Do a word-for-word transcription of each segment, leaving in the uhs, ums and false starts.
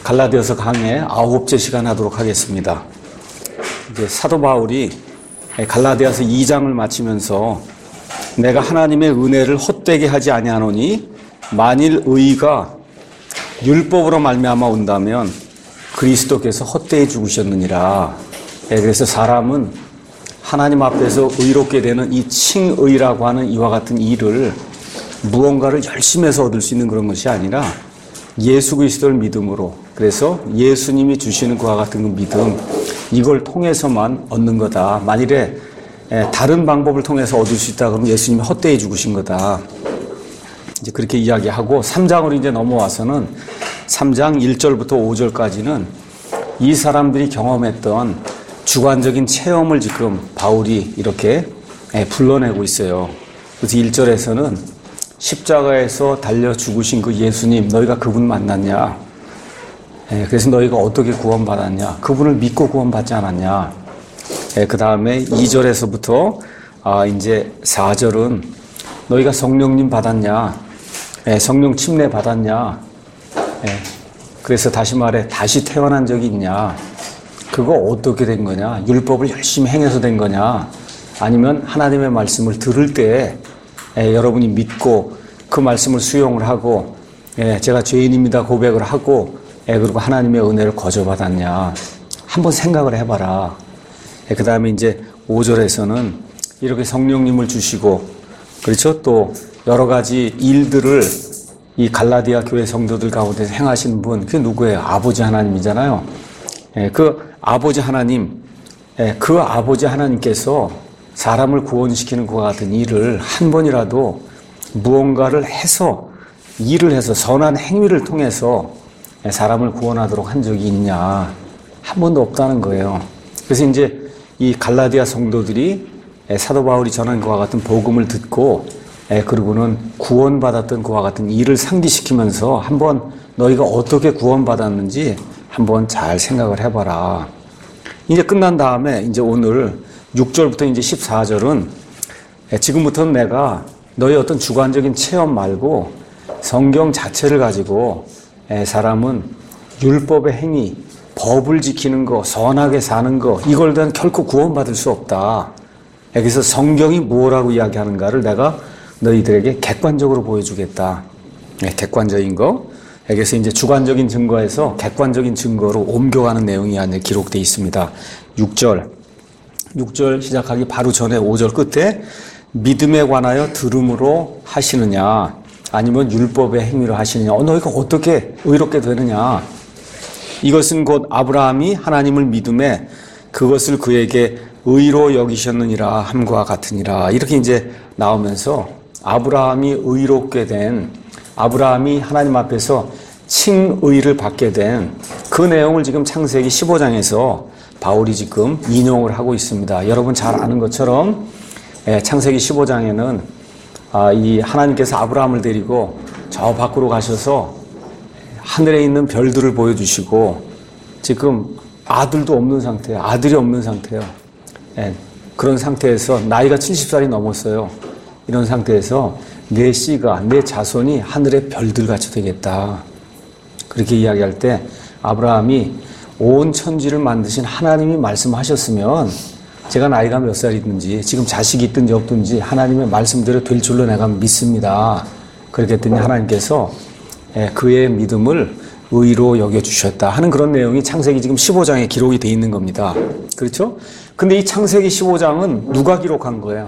갈라디아서 강의 아홉째 시간 하도록 하겠습니다. 이제 사도 바울이 갈라디아서 이 장을 마치면서 내가 하나님의 은혜를 헛되게 하지 아니하노니 만일 의가 율법으로 말미암아 온다면 그리스도께서 헛되이 죽으셨느니라. 그래서 사람은 하나님 앞에서 의롭게 되는 이 칭의라고 하는 이와 같은 일을 무언가를 열심히 해서 얻을 수 있는 그런 것이 아니라 예수 그리스도를 믿음으로, 그래서 예수님이 주시는 그와 같은 그 믿음, 이걸 통해서만 얻는 거다. 만일에 다른 방법을 통해서 얻을 수 있다 그러면 예수님이 헛되이 죽으신 거다. 이제 그렇게 이야기하고 삼 장으로 이제 넘어와서는 삼 장 일 절부터 오 절까지는 이 사람들이 경험했던 주관적인 체험을 지금 바울이 이렇게 불러내고 있어요. 그래서 일 절에서는 십자가에서 달려 죽으신 그 예수님, 너희가 그분 만났냐? 그래서 너희가 어떻게 구원받았냐? 그분을 믿고 구원받지 않았냐? 그 다음에 이 절에서부터 아, 이제 사 절은 너희가 성령님 받았냐? 성령 침례 받았냐? 그래서 다시 말해 다시 태어난 적이 있냐? 그거 어떻게 된 거냐? 율법을 열심히 행해서 된 거냐? 아니면 하나님의 말씀을 들을 때 예, 여러분이 믿고 그 말씀을 수용을 하고 예, 제가 죄인입니다 고백을 하고 예, 그리고 하나님의 은혜를 거저받았냐? 한번 생각을 해봐라. 예, 그 다음에 이제 오 절에서는 이렇게 성령님을 주시고 그렇죠? 또 여러 가지 일들을 이 갈라디아 교회 성도들 가운데 행하신 분, 그게 누구예요? 아버지 하나님이잖아요. 예, 그 아버지 하나님, 예, 그 아버지 하나님께서 사람을 구원시키는 것과 같은 일을 한 번이라도 무언가를 해서, 일을 해서 선한 행위를 통해서 사람을 구원하도록 한 적이 있냐? 한 번도 없다는 거예요. 그래서 이제 이 갈라디아 성도들이 사도 바울이 전한 것과 같은 복음을 듣고 그리고는 구원받았던 그와 같은 일을 상기시키면서 한번 너희가 어떻게 구원받았는지 한번 잘 생각을 해봐라. 이제 끝난 다음에 이제 오늘 육 절부터 이제 십사 절은 지금부터는 내가 너희 어떤 주관적인 체험 말고 성경 자체를 가지고 사람은 율법의 행위, 법을 지키는 거, 선하게 사는 거, 이걸 대한 결코 구원받을 수 없다. 그래서 성경이 뭐라고 이야기하는가를 내가 너희들에게 객관적으로 보여주겠다. 객관적인 거. 그래서 이제 주관적인 증거에서 객관적인 증거로 옮겨가는 내용이 안에 기록되어 있습니다. 육 절. 육 절 시작하기 바로 전에 오 절 끝에 믿음에 관하여 들음으로 하시느냐 아니면 율법의 행위로 하시느냐. 어, 너희가 어떻게 의롭게 되느냐. 이것은 곧 아브라함이 하나님을 믿음에 그것을 그에게 의로 여기셨느니라 함과 같으니라. 이렇게 이제 나오면서 아브라함이 의롭게 된, 아브라함이 하나님 앞에서 칭의를 받게 된 그 내용을 지금 창세기 십오 장에서 바울이 지금 인용을 하고 있습니다. 여러분 잘 아는 것처럼 창세기 십오 장에는 이 하나님께서 아브라함을 데리고 저 밖으로 가셔서 하늘에 있는 별들을 보여주시고 지금 아들도 없는 상태예요. 아들이 없는 상태예요. 그런 상태에서 나이가 칠십 살이 넘었어요. 이런 상태에서 내 씨가, 내 자손이 하늘의 별들같이 되겠다. 그렇게 이야기할 때 아브라함이 온 천지를 만드신 하나님이 말씀하셨으면 제가 나이가 몇 살이든지 지금 자식이 있든지 없든지 하나님의 말씀대로 될 줄로 내가 믿습니다. 그렇게 했더니 하나님께서 그의 믿음을 의로 여겨주셨다 하는 그런 내용이 창세기 지금 십오 장에 기록이 되어 있는 겁니다. 그렇죠? 근데 이 창세기 십오 장은 누가 기록한 거예요?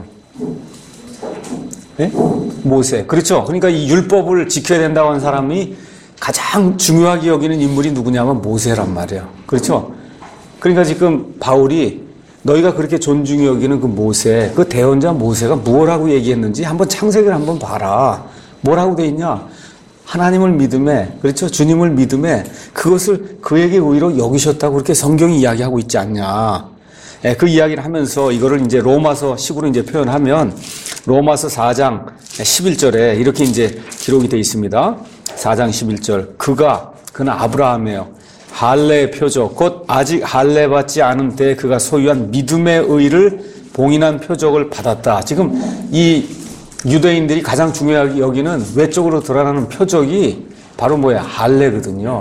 네? 모세. 그렇죠? 그러니까 이 율법을 지켜야 된다고 하는 사람이 가장 중요하게 여기는 인물이 누구냐면 모세란 말이에요. 그렇죠? 그러니까 지금 바울이 너희가 그렇게 존중히 여기는 그 모세, 그 대언자 모세가 뭐라고 얘기했는지 한번 창세기를 한번 봐라. 뭐라고 돼 있냐? 하나님을 믿음에, 그렇죠? 주님을 믿음에 그것을 그에게 의로 여기셨다고 그렇게 성경이 이야기하고 있지 않냐. 예, 그 이야기를 하면서 이거를 이제 로마서 식으로 이제 표현하면 로마서 사 장 십일 절에 이렇게 이제 기록이 되어 있습니다. 사 장 십일 절. 그가, 그는 아브라함이에요. 할례의 표적, 곧 아직 할례 받지 않은 때에 그가 소유한 믿음의 의를 봉인한 표적을 받았다. 지금 이 유대인들이 가장 중요하게 여기는 외적으로 드러나는 표적이 바로 뭐야? 할례거든요.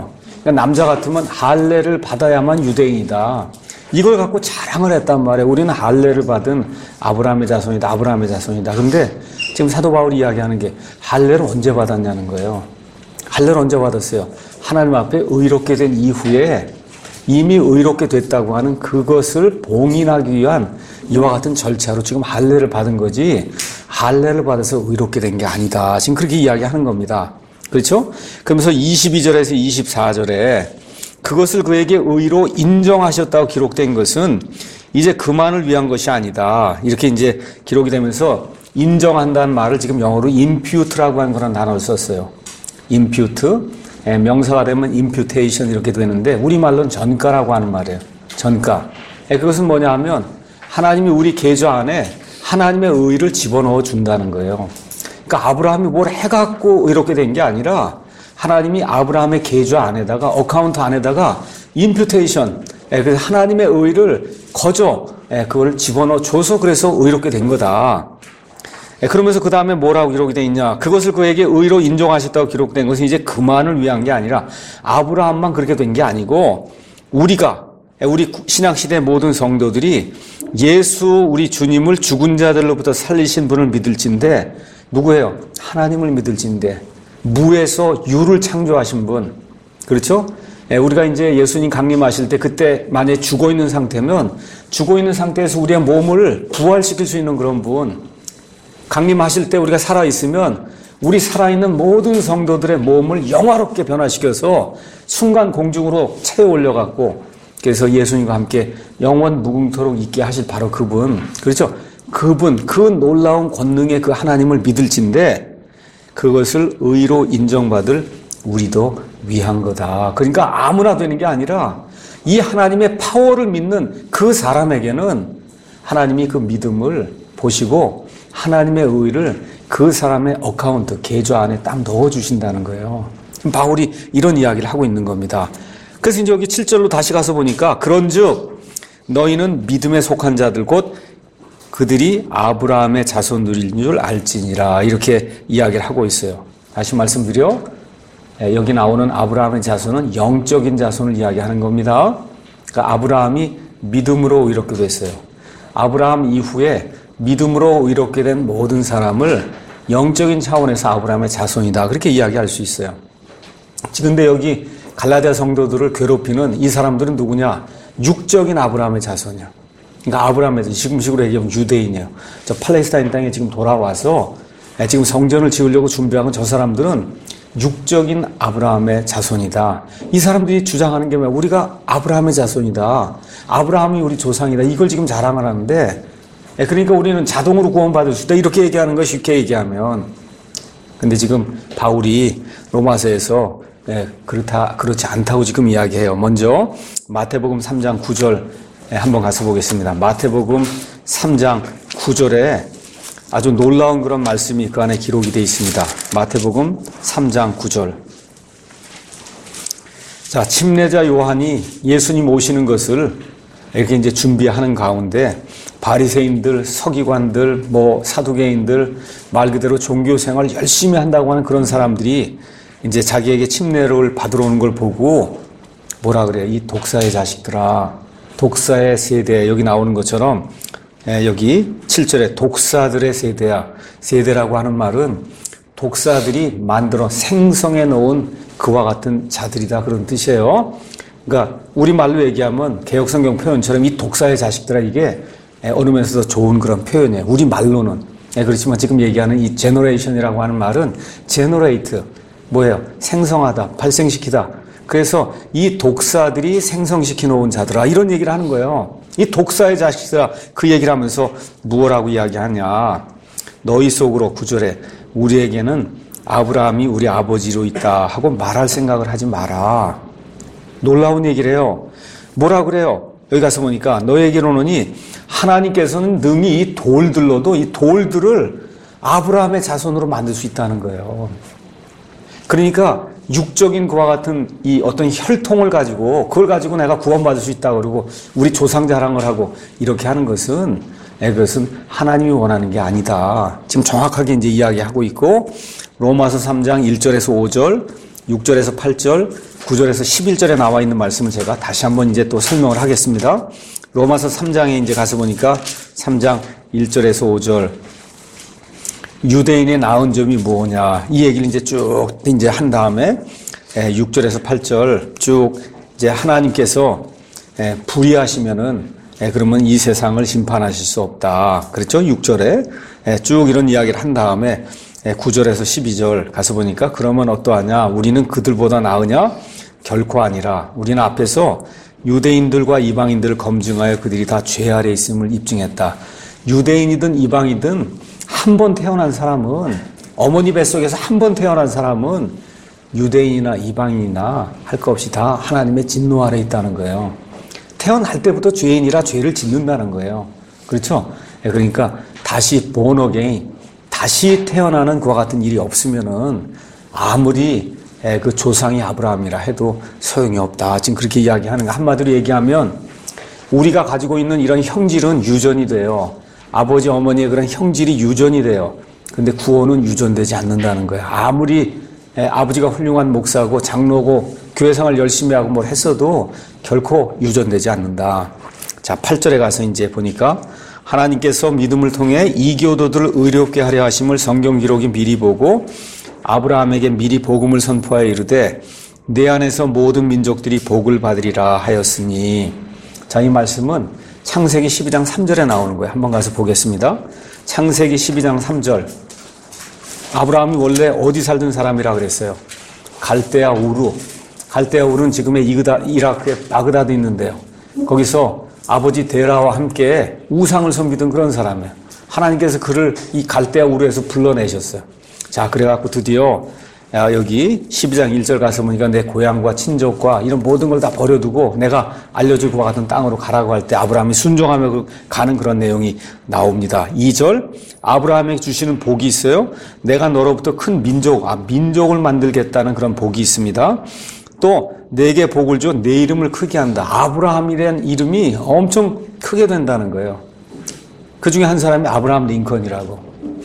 그러니까 남자 같으면 할례를 받아야만 유대인이다. 이걸 갖고 자랑을 했단 말이에요. 우리는 할례를 받은 아브라함의 자손이다. 아브라함의 자손이다. 근데 지금 사도 바울이 이야기하는 게 할례를 언제 받았냐는 거예요. 할례를 언제 받았어요? 하나님 앞에 의롭게 된 이후에 이미 의롭게 됐다고 하는 그것을 봉인하기 위한 이와 같은 절차로 지금 할례를 받은 거지 할례를 받아서 의롭게 된 게 아니다. 지금 그렇게 이야기하는 겁니다. 그렇죠? 그러면서 이십이 절에서 이십사 절에 그것을 그에게 의로 인정하셨다고 기록된 것은 이제 그만을 위한 것이 아니다. 이렇게 이제 기록이 되면서 인정한다는 말을 지금 영어로 impute라고 하는 그런 단어를 썼어요. impute. 예, 명사가 되면 imputation 이렇게 되는데 우리말로는 전가라고 하는 말이에요. 전가. 예, 그것은 뭐냐 하면 하나님이 우리 계좌 안에 하나님의 의를 집어넣어 준다는 거예요. 그러니까 아브라함이 뭘 해갖고 의롭게 된 게 아니라 하나님이 아브라함의 계좌 안에다가 어카운트 안에다가 imputation, 예, 그래서 하나님의 의를 거저 예, 그걸 집어넣어 줘서 그래서 의롭게 된 거다. 예, 그러면서 그 다음에 뭐라고 기록이 되어 있냐? 그것을 그에게 의로 인정하셨다고 기록된 것은 이제 그만을 위한 게 아니라 아브라함만 그렇게 된 게 아니고 우리가 예, 우리 신약시대 모든 성도들이 예수 우리 주님을 죽은 자들로부터 살리신 분을 믿을진데 누구예요? 하나님을 믿을진데 무에서 유를 창조하신 분. 그렇죠? 예, 우리가 이제 예수님 강림하실 때 그때 만약에 죽어 있는 상태면 죽어 있는 상태에서 우리의 몸을 부활시킬 수 있는 그런 분. 강림하실 때 우리가 살아있으면 우리 살아있는 모든 성도들의 몸을 영화롭게 변화시켜서 순간 공중으로 채워 올려갖고 그래서 예수님과 함께 영원 무궁토록 있게 하실 바로 그분. 그렇죠? 그분, 그 놀라운 권능의 그 하나님을 믿을진데 그것을 의로 인정받을 우리도 위한 거다. 그러니까 아무나 되는 게 아니라 이 하나님의 파워를 믿는 그 사람에게는 하나님이 그 믿음을 보시고 하나님의 의를 그 사람의 어카운트, 계좌 안에 딱 넣어주신다는 거예요. 바울이 이런 이야기를 하고 있는 겁니다. 그래서 이제 여기 칠 절로 다시 가서 보니까 그런즉 너희는 믿음에 속한 자들 곧 그들이 아브라함의 자손들인 줄 알지니라 이렇게 이야기를 하고 있어요. 다시 말씀드려 여기 나오는 아브라함의 자손은 영적인 자손을 이야기하는 겁니다. 그러니까 아브라함이 믿음으로 의롭게 됐어요. 아브라함 이후에 믿음으로 의롭게 된 모든 사람을 영적인 차원에서 아브라함의 자손이다 그렇게 이야기할 수 있어요. 그런데 여기 갈라디아 성도들을 괴롭히는 이 사람들은 누구냐? 육적인 아브라함의 자손이야. 그러니까 아브라함의 지금식으로 얘기하면 유대인이에요. 저 팔레스타인 땅에 지금 돌아와서 지금 성전을 지으려고 준비하는 저 사람들은 육적인 아브라함의 자손이다. 이 사람들이 주장하는 게 뭐야? 우리가 아브라함의 자손이다. 아브라함이 우리 조상이다. 이걸 지금 자랑을 하는데 그러니까 우리는 자동으로 구원받을 수 있다. 이렇게 얘기하는 거 쉽게 얘기하면. 근데 지금 바울이 로마서에서 네, 그렇다, 그렇지 않다고 지금 이야기해요. 먼저 마태복음 삼 장 구 절 한번 가서 보겠습니다. 마태복음 삼 장 구 절에 아주 놀라운 그런 말씀이 그 안에 기록이 되어 있습니다. 마태복음 삼 장 구 절. 자, 침례자 요한이 예수님 오시는 것을 이렇게 이제 준비하는 가운데 바리새인들, 서기관들, 뭐 사두개인들 말 그대로 종교 생활 열심히 한다고 하는 그런 사람들이 이제 자기에게 침례를 받으러 오는 걸 보고 뭐라 그래요? 이 독사의 자식들아, 독사의 세대. 여기 나오는 것처럼 여기 칠 절에 독사들의 세대야. 세대라고 하는 말은 독사들이 만들어 생성해 놓은 그와 같은 자들이다 그런 뜻이에요. 그러니까 우리말로 얘기하면 개혁성경 표현처럼 이 독사의 자식들아 이게 어느 면에서도 좋은 그런 표현이에요. 우리말로는. 그렇지만 지금 얘기하는 이 제너레이션이라고 하는 말은 제너레이트. 뭐예요? 생성하다, 발생시키다. 그래서 이 독사들이 생성시켜 놓은 자들아 이런 얘기를 하는 거예요. 이 독사의 자식들아 그 얘기를 하면서 무엇라고 이야기하냐? 너희 속으로 구 절에 우리에게는 아브라함이 우리 아버지로 있다 하고 말할 생각을 하지 마라. 놀라운 얘기를 해요. 뭐라 그래요? 여기 가서 보니까 너에게로는 하나님께서는 능히 이 돌들로도 이 돌들을 아브라함의 자손으로 만들 수 있다는 거예요. 그러니까 육적인 그와 같은 이 어떤 혈통을 가지고 그걸 가지고 내가 구원받을 수 있다 그러고 우리 조상 자랑을 하고 이렇게 하는 것은 그것은 하나님이 원하는 게 아니다. 지금 정확하게 이제 이야기하고 있고 로마서 삼 장 일 절에서 오 절 육 절에서 팔 절, 구 절에서 십일 절에 나와 있는 말씀을 제가 다시 한번 이제 또 설명을 하겠습니다. 로마서 삼 장에 이제 가서 보니까 삼 장 일 절에서 오 절, 유대인의 나은 점이 뭐냐, 이 얘기를 이제 쭉 이제 한 다음에 육 절에서 팔 절 쭉 이제 하나님께서 불의하시면은 그러면 이 세상을 심판하실 수 없다. 그렇죠? 육 절에 쭉 이런 이야기를 한 다음에 구 절에서 십이 절 가서 보니까 그러면 어떠하냐? 우리는 그들보다 나으냐? 결코 아니라. 우리는 앞에서 유대인들과 이방인들을 검증하여 그들이 다 죄 아래 있음을 입증했다. 유대인이든 이방이든 한 번 태어난 사람은, 어머니 뱃속에서 한 번 태어난 사람은 유대인이나 이방인이나 할 것 없이 다 하나님의 진노 아래 있다는 거예요. 태어날 때부터 죄인이라 죄를 짓는다는 거예요. 그렇죠? 그러니까 다시 born again, 다시 태어나는 그와 같은 일이 없으면은 아무리 그 조상이 아브라함이라 해도 소용이 없다. 지금 그렇게 이야기하는 거. 한마디로 얘기하면 우리가 가지고 있는 이런 형질은 유전이 돼요. 아버지 어머니의 그런 형질이 유전이 돼요. 근데 구원은 유전되지 않는다는 거예요. 아무리 아버지가 훌륭한 목사고 장로고 교회생활 열심히 하고 뭘 했어도 결코 유전되지 않는다. 자, 팔 절에 가서 이제 보니까 하나님께서 믿음을 통해 이교도들을 의롭게 하려 하심을 성경 기록이 미리 보고 아브라함에게 미리 복음을 선포하여 이르되 내 안에서 모든 민족들이 복을 받으리라 하였으니. 자, 이 말씀은 창세기 십이 장 삼 절에 나오는 거예요. 한번 가서 보겠습니다. 창세기 십이 장 삼 절. 아브라함이 원래 어디 살던 사람이라 그랬어요? 갈대아 우르. 갈대아 우르는 지금의 이그다, 이라크의 바그다드 있는데요. 거기서 아버지 데라와 함께 우상을 섬기던 그런 사람이에요. 하나님께서 그를 이 갈대아 우르에서 불러내셨어요. 자, 그래갖고 드디어 여기 십이 장 일 절 가서 보니까 내 고향과 친족과 이런 모든 걸 다 버려두고 내가 알려줄 것과 같은 땅으로 가라고 할 때 아브라함이 순종하며 가는 그런 내용이 나옵니다. 이 절, 아브라함에게 주시는 복이 있어요. 내가 너로부터 큰 민족, 아, 민족을 만들겠다는 그런 복이 있습니다. 또 내게 복을 줘 내 이름을 크게 한다. 아브라함이라는 이름이 엄청 크게 된다는 거예요. 그 중에 한 사람이 아브라함 링컨이라고.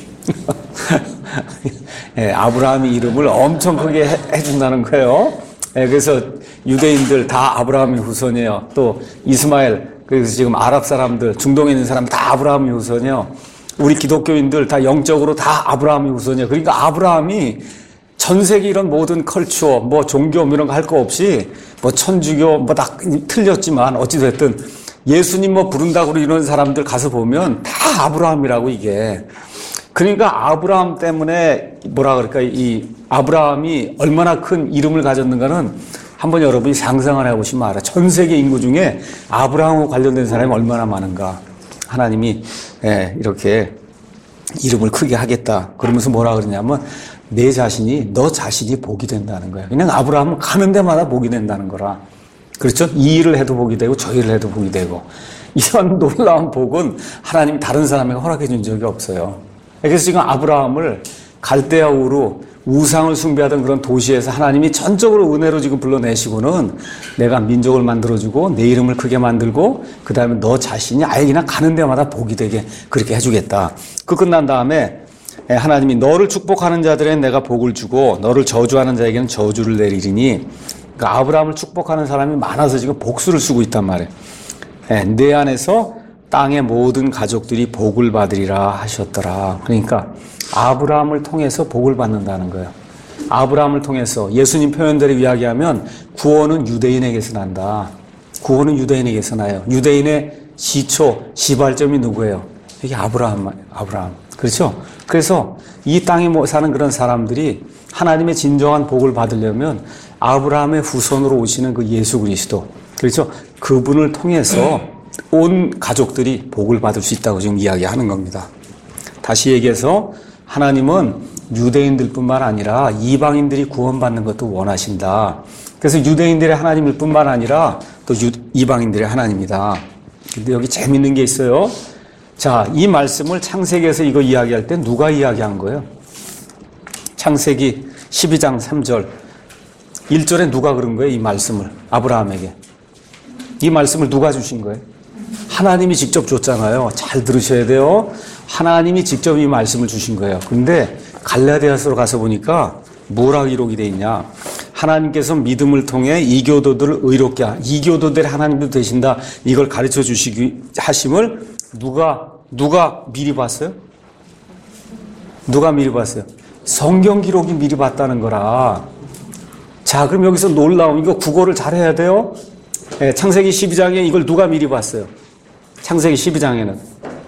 예, 아브라함의 이름을 엄청 크게 해, 해준다는 거예요. 예, 그래서 유대인들 다 아브라함의 후손이에요. 또 이스마엘, 그래서 지금 아랍 사람들, 중동에 있는 사람 다 아브라함의 후손이에요. 우리 기독교인들 다 영적으로 다 아브라함의 후손이에요. 그러니까 아브라함이 전 세계 이런 모든 컬처, 뭐 종교 이런 거 할 거 없이 뭐 천주교 뭐 다 틀렸지만 어찌됐든 예수님 뭐 부른다고 이런 사람들 가서 보면 다 아브라함이라고 이게. 그러니까 아브라함 때문에 뭐라 그럴까, 이 아브라함이 얼마나 큰 이름을 가졌는가는 한번 여러분이 상상을 해보시면 알아요. 전 세계 인구 중에 아브라함과 관련된 사람이 얼마나 많은가. 하나님이 예, 이렇게 이름을 크게 하겠다. 그러면서 뭐라 그러냐면 내 자신이, 너 자신이 복이 된다는 거야. 그냥 아브라함은 가는 데마다 복이 된다는 거라. 그렇죠? 이 일을 해도 복이 되고 저 일을 해도 복이 되고. 이런 놀라운 복은 하나님이 다른 사람에게 허락해 준 적이 없어요. 그래서 지금 아브라함을 갈대아 우르 우상을 숭배하던 그런 도시에서 하나님이 전적으로 은혜로 지금 불러내시고는 내가 민족을 만들어주고 내 이름을 크게 만들고 그 다음에 너 자신이 아예 그냥 가는 데마다 복이 되게 그렇게 해주겠다. 그 끝난 다음에 하나님이 너를 축복하는 자들에게는 내가 복을 주고 너를 저주하는 자에게는 저주를 내리리니. 그러니까 아브라함을 축복하는 사람이 많아서 지금 복수를 쓰고 있단 말이에요. 내 안에서 땅의 모든 가족들이 복을 받으리라 하셨더라. 그러니까 아브라함을 통해서 복을 받는다는 거예요. 아브라함을 통해서 예수님 표현대로 이야기하면 구원은 유대인에게서 난다. 구원은 유대인에게서 나요. 유대인의 시초, 시발점이 누구예요? 이게 아브라함, 아브라함. 그렇죠? 그래서 이 땅에 사는 그런 사람들이 하나님의 진정한 복을 받으려면 아브라함의 후손으로 오시는 그 예수 그리스도. 그렇죠? 그분을 통해서 온 가족들이 복을 받을 수 있다고 지금 이야기하는 겁니다. 다시 얘기해서 하나님은 유대인들 뿐만 아니라 이방인들이 구원받는 것도 원하신다. 그래서 유대인들의 하나님일 뿐만 아니라 또 유, 이방인들의 하나님이다. 근데 여기 재밌는 게 있어요. 자, 이 말씀을 창세기에서 이거 이야기할 때 누가 이야기한 거예요? 창세기 십이 장 삼 절. 일 절에 누가 그런 거예요? 이 말씀을 아브라함에게. 이 말씀을 누가 주신 거예요? 하나님이 직접 줬잖아요. 잘 들으셔야 돼요. 하나님이 직접 이 말씀을 주신 거예요. 근데 갈라디아서로 가서 보니까 뭐라 기록이 돼 있냐? 하나님께서 믿음을 통해 이교도들을 의롭게 하, 이교도들이 하나님도 되신다. 이걸 가르쳐 주시기 하심을 누가 누가 미리 봤어요? 누가 미리 봤어요? 성경 기록이 미리 봤다는 거라. 자, 그럼 여기서 놀라운 이거 국어를 잘해야 돼요. 네, 창세기 십이 장에 이걸 누가 미리 봤어요? 창세기 십이 장에는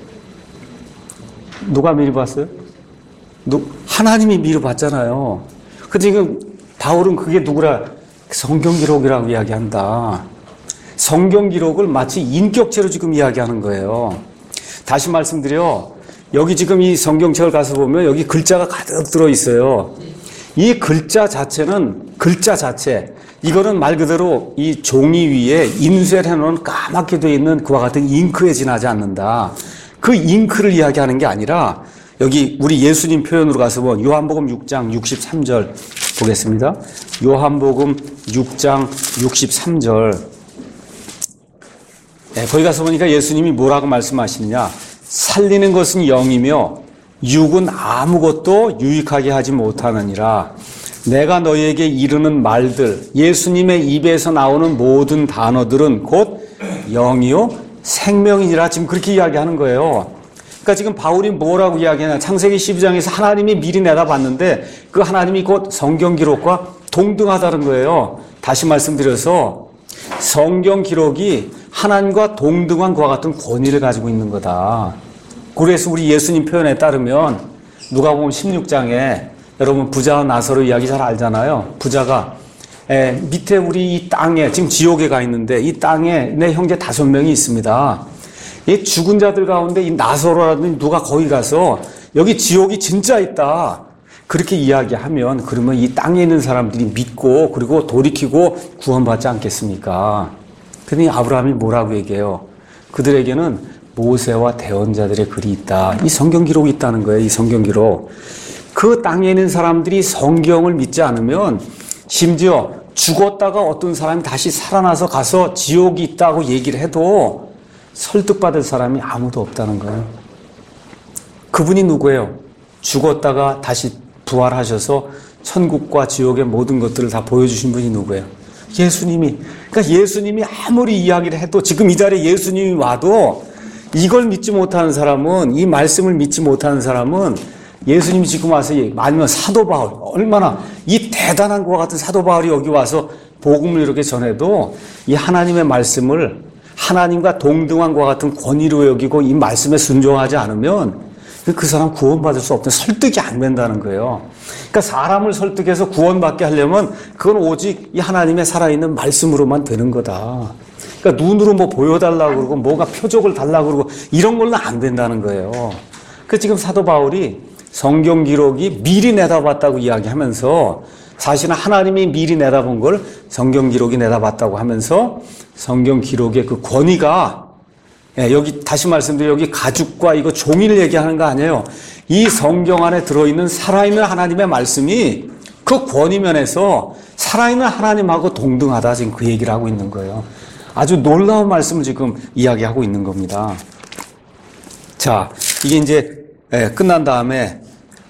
누가 미리 봤어요? 누, 하나님이 미리 봤잖아요. 근데 지금 바울은 그게 누구라? 성경 기록이라고 이야기한다. 성경 기록을 마치 인격체로 지금 이야기하는 거예요. 다시 말씀드려. 여기 지금 이 성경책을 가서 보면 여기 글자가 가득 들어있어요. 이 글자 자체는 글자 자체. 이거는 말 그대로 이 종이 위에 인쇄를 해놓은 까맣게 되어 있는 그와 같은 잉크에 지나지 않는다. 그 잉크를 이야기하는 게 아니라 여기 우리 예수님 표현으로 가서 보면 요한복음 육 장 육십삼 절 보겠습니다. 요한복음 육 장 육십삼 절. 네, 거기 가서 보니까 예수님이 뭐라고 말씀하시느냐. 살리는 것은 영이며 육은 아무것도 유익하게 하지 못하느니라. 내가 너희에게 이르는 말들, 예수님의 입에서 나오는 모든 단어들은 곧 영이요 생명이니라. 지금 그렇게 이야기하는 거예요. 그러니까 지금 바울이 뭐라고 이야기하냐. 창세기 십이 장에서 하나님이 미리 내다봤는데 그 하나님이 곧 성경 기록과 동등하다는 거예요. 다시 말씀드려서 성경 기록이 하나님과 동등한 것과 같은 권위를 가지고 있는 거다. 그래서 우리 예수님 표현에 따르면 누가복음 십육 장에 여러분 부자와 나사로 이야기 잘 알잖아요. 부자가 에, 밑에 우리 이 땅에 지금 지옥에 가 있는데 이 땅에 내 형제 다섯 명이 있습니다. 이 죽은 자들 가운데 이 나사로라든지 누가 거기 가서 여기 지옥이 진짜 있다. 그렇게 이야기하면 그러면 이 땅에 있는 사람들이 믿고 그리고 돌이키고 구원받지 않겠습니까? 그러니 아브라함이 뭐라고 얘기해요? 그들에게는 모세와 대언자들의 글이 있다. 이 성경 기록이 있다는 거예요. 이 성경 기록. 그 땅에 있는 사람들이 성경을 믿지 않으면 심지어 죽었다가 어떤 사람이 다시 살아나서 가서 지옥이 있다고 얘기를 해도 설득받을 사람이 아무도 없다는 거예요. 그분이 누구예요? 죽었다가 다시 부활하셔서 천국과 지옥의 모든 것들을 다 보여주신 분이 누구예요? 예수님이. 그러니까 예수님이 아무리 이야기를 해도 지금 이 자리에 예수님이 와도 이걸 믿지 못하는 사람은, 이 말씀을 믿지 못하는 사람은 예수님이 지금 와서 아니면 사도 바울, 얼마나 이 대단한 것과 같은 사도 바울이 여기 와서 복음을 이렇게 전해도 이 하나님의 말씀을 하나님과 동등한 것과 같은 권위로 여기고 이 말씀에 순종하지 않으면 그 사람 구원받을 수 없는, 설득이 안 된다는 거예요. 그러니까 사람을 설득해서 구원받게 하려면 그건 오직 이 하나님의 살아있는 말씀으로만 되는 거다. 그러니까 눈으로 뭐 보여달라고 그러고 뭐가 표적을 달라고 그러고 이런 걸로 안 된다는 거예요. 그 지금 사도 바울이 성경 기록이 미리 내다봤다고 이야기하면서 사실은 하나님이 미리 내다본 걸 성경 기록이 내다봤다고 하면서 성경 기록의 그 권위가, 예, 여기 다시 말씀드려 여기 가죽과 이거 종이를 얘기하는 거 아니에요. 이 성경 안에 들어있는 살아있는 하나님의 말씀이 그 권위면에서 살아있는 하나님하고 동등하다. 지금 그 얘기를 하고 있는 거예요. 아주 놀라운 말씀을 지금 이야기하고 있는 겁니다. 자, 이게 이제 예, 끝난 다음에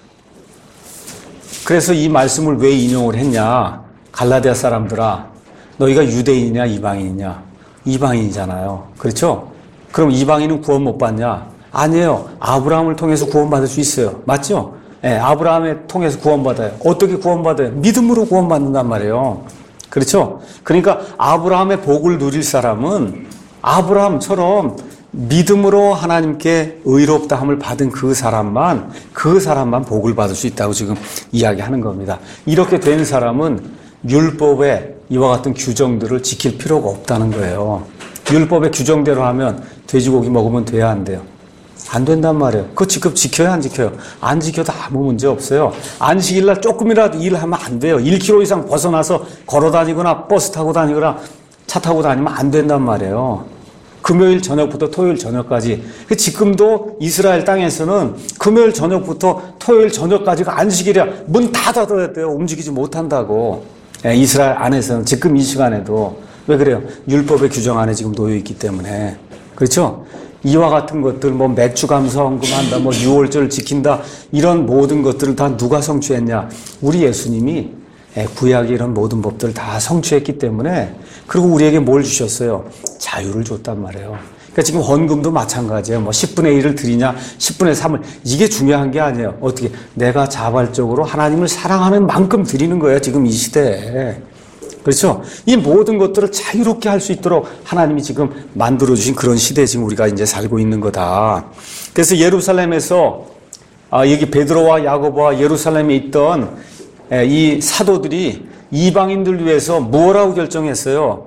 그래서 이 말씀을 왜 인용을 했냐. 갈라디아 사람들아, 너희가 유대인이냐 이방인이냐? 이방인이잖아요. 그렇죠? 그럼 이방인은 구원 못 받냐? 아니에요. 아브라함을 통해서 구원받을 수 있어요. 맞죠? 예, 아브라함을 통해서 구원받아요. 어떻게 구원받아요? 믿음으로 구원받는단 말이에요. 그렇죠? 그러니까 아브라함의 복을 누릴 사람은 아브라함처럼 믿음으로 하나님께 의롭다함을 받은 그 사람만, 그 사람만 복을 받을 수 있다고 지금 이야기하는 겁니다. 이렇게 된 사람은 율법의 이와 같은 규정들을 지킬 필요가 없다는 거예요. 율법의 규정대로 하면 돼지고기 먹으면 돼야 안 돼요? 안 된단 말이에요. 그거 지금 지켜요, 안 지켜요? 안 지켜도 아무 문제 없어요. 안식일날 조금이라도 일하면 안 돼요. 일 킬로미터 이상 벗어나서 걸어 다니거나 버스 타고 다니거나 차 타고 다니면 안 된단 말이에요. 금요일 저녁부터 토요일 저녁까지. 지금도 이스라엘 땅에서는 금요일 저녁부터 토요일 저녁까지가 안식일이야. 문 다 닫아야 돼요. 움직이지 못한다고. 이스라엘 안에서는 지금 이 시간에도. 왜 그래요? 율법의 규정 안에 지금 놓여 있기 때문에. 그렇죠? 이와 같은 것들, 뭐 매출 감사헌금한다, 뭐 유월절을 지킨다, 이런 모든 것들을 다 누가 성취했냐? 우리 예수님이 구약의 이런 모든 법들을 다 성취했기 때문에, 그리고 우리에게 뭘 주셨어요? 자유를 줬단 말이에요. 그러니까 지금 헌금도 마찬가지예요. 뭐 십분의 일을 드리냐, 십분의 삼을. 이게 중요한 게 아니에요. 어떻게 내가 자발적으로 하나님을 사랑하는 만큼 드리는 거예요. 지금 이 시대에. 그렇죠? 이 모든 것들을 자유롭게 할 수 있도록 하나님이 지금 만들어주신 그런 시대에 지금 우리가 이제 살고 있는 거다. 그래서 예루살렘에서, 아, 여기 베드로와 야고보와 예루살렘에 있던 이 사도들이 이방인들 위해서 뭐라고 결정했어요?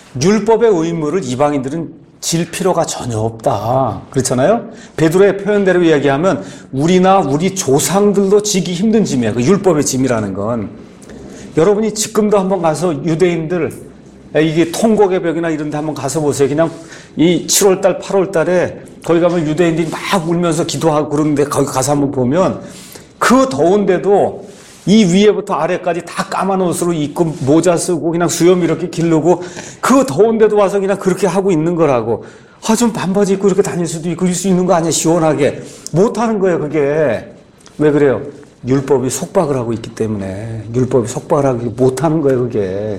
율법의 의무를 이방인들은 질 필요가 전혀 없다. 그렇잖아요? 베드로의 표현대로 이야기하면 우리나 우리 조상들도 지기 힘든 짐이에요. 그 율법의 짐이라는 건. 여러분이 지금도 한번 가서 유대인들, 이게 통곡의 벽이나 이런 데 한번 가서 보세요. 그냥 이 칠월달, 팔월달에 거기 가면 유대인들이 막 울면서 기도하고 그러는데 거기 가서 한번 보면 그 더운데도 이 위에부터 아래까지 다 까만 옷으로 입고 모자 쓰고 그냥 수염 이렇게 기르고 그 더운데도 와서 그냥 그렇게 하고 있는 거라고. 아, 좀 반바지 입고 이렇게 다닐 수도 있고, 그럴 수 있는 거 아니야, 시원하게. 못 하는 거예요, 그게. 왜 그래요? 율법이 속박을 하고 있기 때문에. 율법이 속박을 하고 못 하는 거예요, 그게.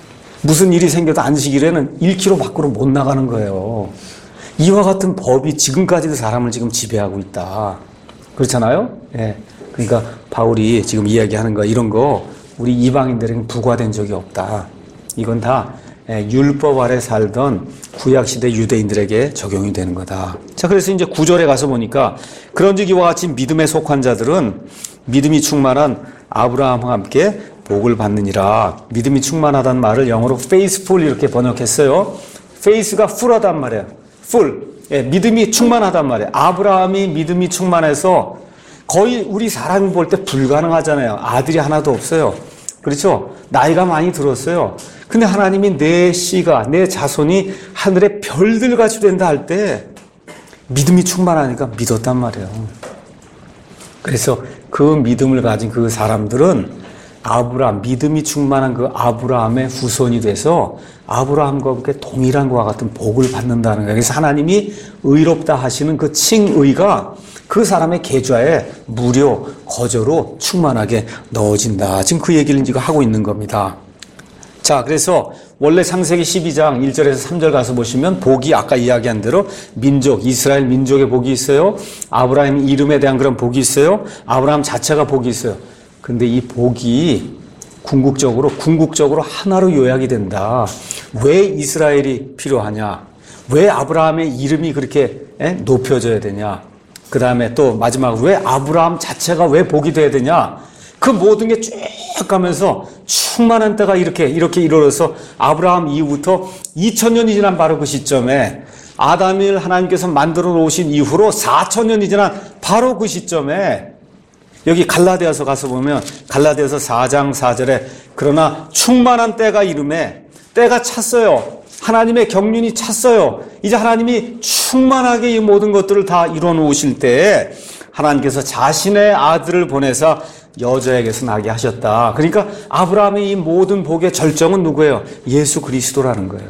무슨 일이 생겨도 안식일에는 일 킬로미터 밖으로 못 나가는 거예요. 이와 같은 법이 지금까지도 사람을 지금 지배하고 있다. 그렇잖아요? 예. 그러니까 바울이 지금 이야기하는 거, 이런 거 우리 이방인들에게 부과된 적이 없다. 이건 다 율법 아래 살던 구약시대 유대인들에게 적용이 되는 거다. 자, 그래서 이제 구절에 가서 보니까 그런즉 이와 같이 믿음에 속한 자들은 믿음이 충만한 아브라함과 함께 복을 받느니라. 믿음이 충만하다는 말을 영어로 faithful 이렇게 번역했어요. faith가 full하단 말이에요. full. 예, 믿음이 충만하단 말이에요. 아브라함이 믿음이 충만해서 거의 우리 사람이 볼 때 불가능하잖아요. 아들이 하나도 없어요. 그렇죠? 나이가 많이 들었어요. 근데 하나님이 내 씨가, 내 자손이 하늘의 별들같이 된다 할 때 믿음이 충만하니까 믿었단 말이에요. 그래서 그 믿음을 가진 그 사람들은 아브라함, 믿음이 충만한 그 아브라함의 후손이 돼서 아브라함과 함께 동일한 것과 같은 복을 받는다는 거예요. 그래서 하나님이 의롭다 하시는 그 칭의가 그 사람의 계좌에 무료, 거저로 충만하게 넣어진다. 지금 그 얘기를 지금 하고 있는 겁니다. 자, 그래서 원래 창세기 십이 장 일 절에서 삼 절 가서 보시면 복이 아까 이야기한 대로 민족, 이스라엘 민족의 복이 있어요. 아브라함 이름에 대한 그런 복이 있어요. 아브라함 자체가 복이 있어요. 근데 이 복이 궁극적으로, 궁극적으로 하나로 요약이 된다. 왜 이스라엘이 필요하냐? 왜 아브라함의 이름이 그렇게 높여져야 되냐? 그 다음에 또 마지막 왜 아브라함 자체가 왜 복이 돼야 되냐? 그 모든 게 쭉 가면서 충만한 때가 이렇게 이렇게 이루어져서 아브라함 이후부터 이천 년이 지난 바로 그 시점에 아담을 하나님께서 만들어 놓으신 이후로 사천 년이 지난 바로 그 시점에 여기 갈라디아서 가서 보면 갈라디아서 사 장 사 절에 그러나 충만한 때가 이름에 때가 찼어요. 하나님의 경륜이 찼어요. 이제 하나님이 충만하게 이 모든 것들을 다 이루어 놓으실 때에 하나님께서 자신의 아들을 보내사 여자에게서 나게 하셨다. 그러니까 아브라함의 이 모든 복의 절정은 누구예요? 예수 그리스도라는 거예요.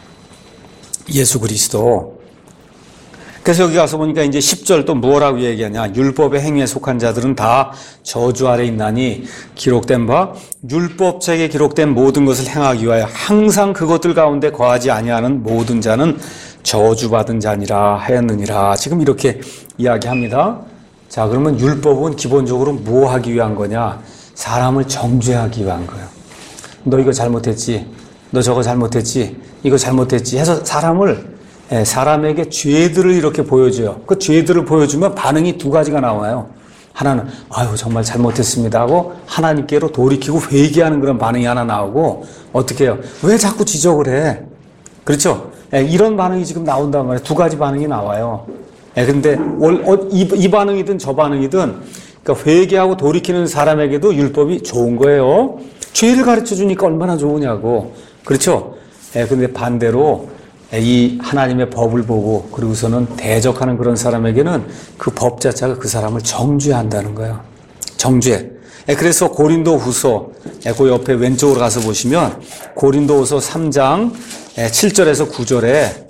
예수 그리스도. 그래서 여기 가서 보니까 이제 십 절 또 뭐라고 얘기하냐. 율법의 행위에 속한 자들은 다 저주 아래 있나니 기록된 바 율법책에 기록된 모든 것을 행하기 위하여 항상 그것들 가운데 거하지 아니하는 모든 자는 저주받은 자니라 하였느니라. 지금 이렇게 이야기합니다. 자, 그러면 율법은 기본적으로 뭐 하기 위한 거냐? 사람을 정죄하기 위한 거예요. 너 이거 잘못했지? 너 저거 잘못했지? 이거 잘못했지? 해서 사람을 사람에게 죄들을 이렇게 보여줘요. 그 죄들을 보여주면 반응이 두 가지가 나와요. 하나는 아유 정말 잘못했습니다 하고 하나님께로 돌이키고 회개하는 그런 반응이 하나 나오고, 어떻게 해요? 왜 자꾸 지적을 해? 그렇죠? 이런 반응이 지금 나온단 말이에요. 두 가지 반응이 나와요. 근데 이 반응이든 저 반응이든 그러니까 회개하고 돌이키는 사람에게도 율법이 좋은 거예요. 죄를 가르쳐 주니까 얼마나 좋으냐고. 그렇죠? 근데 반대로 이 하나님의 법을 보고 그리고서는 대적하는 그런 사람에게는 그 법 자체가 그 사람을 정죄한다는 거예요. 정죄. 그래서 고린도후서 그 옆에 왼쪽으로 가서 보시면 고린도후서 삼 장 칠 절에서 구 절에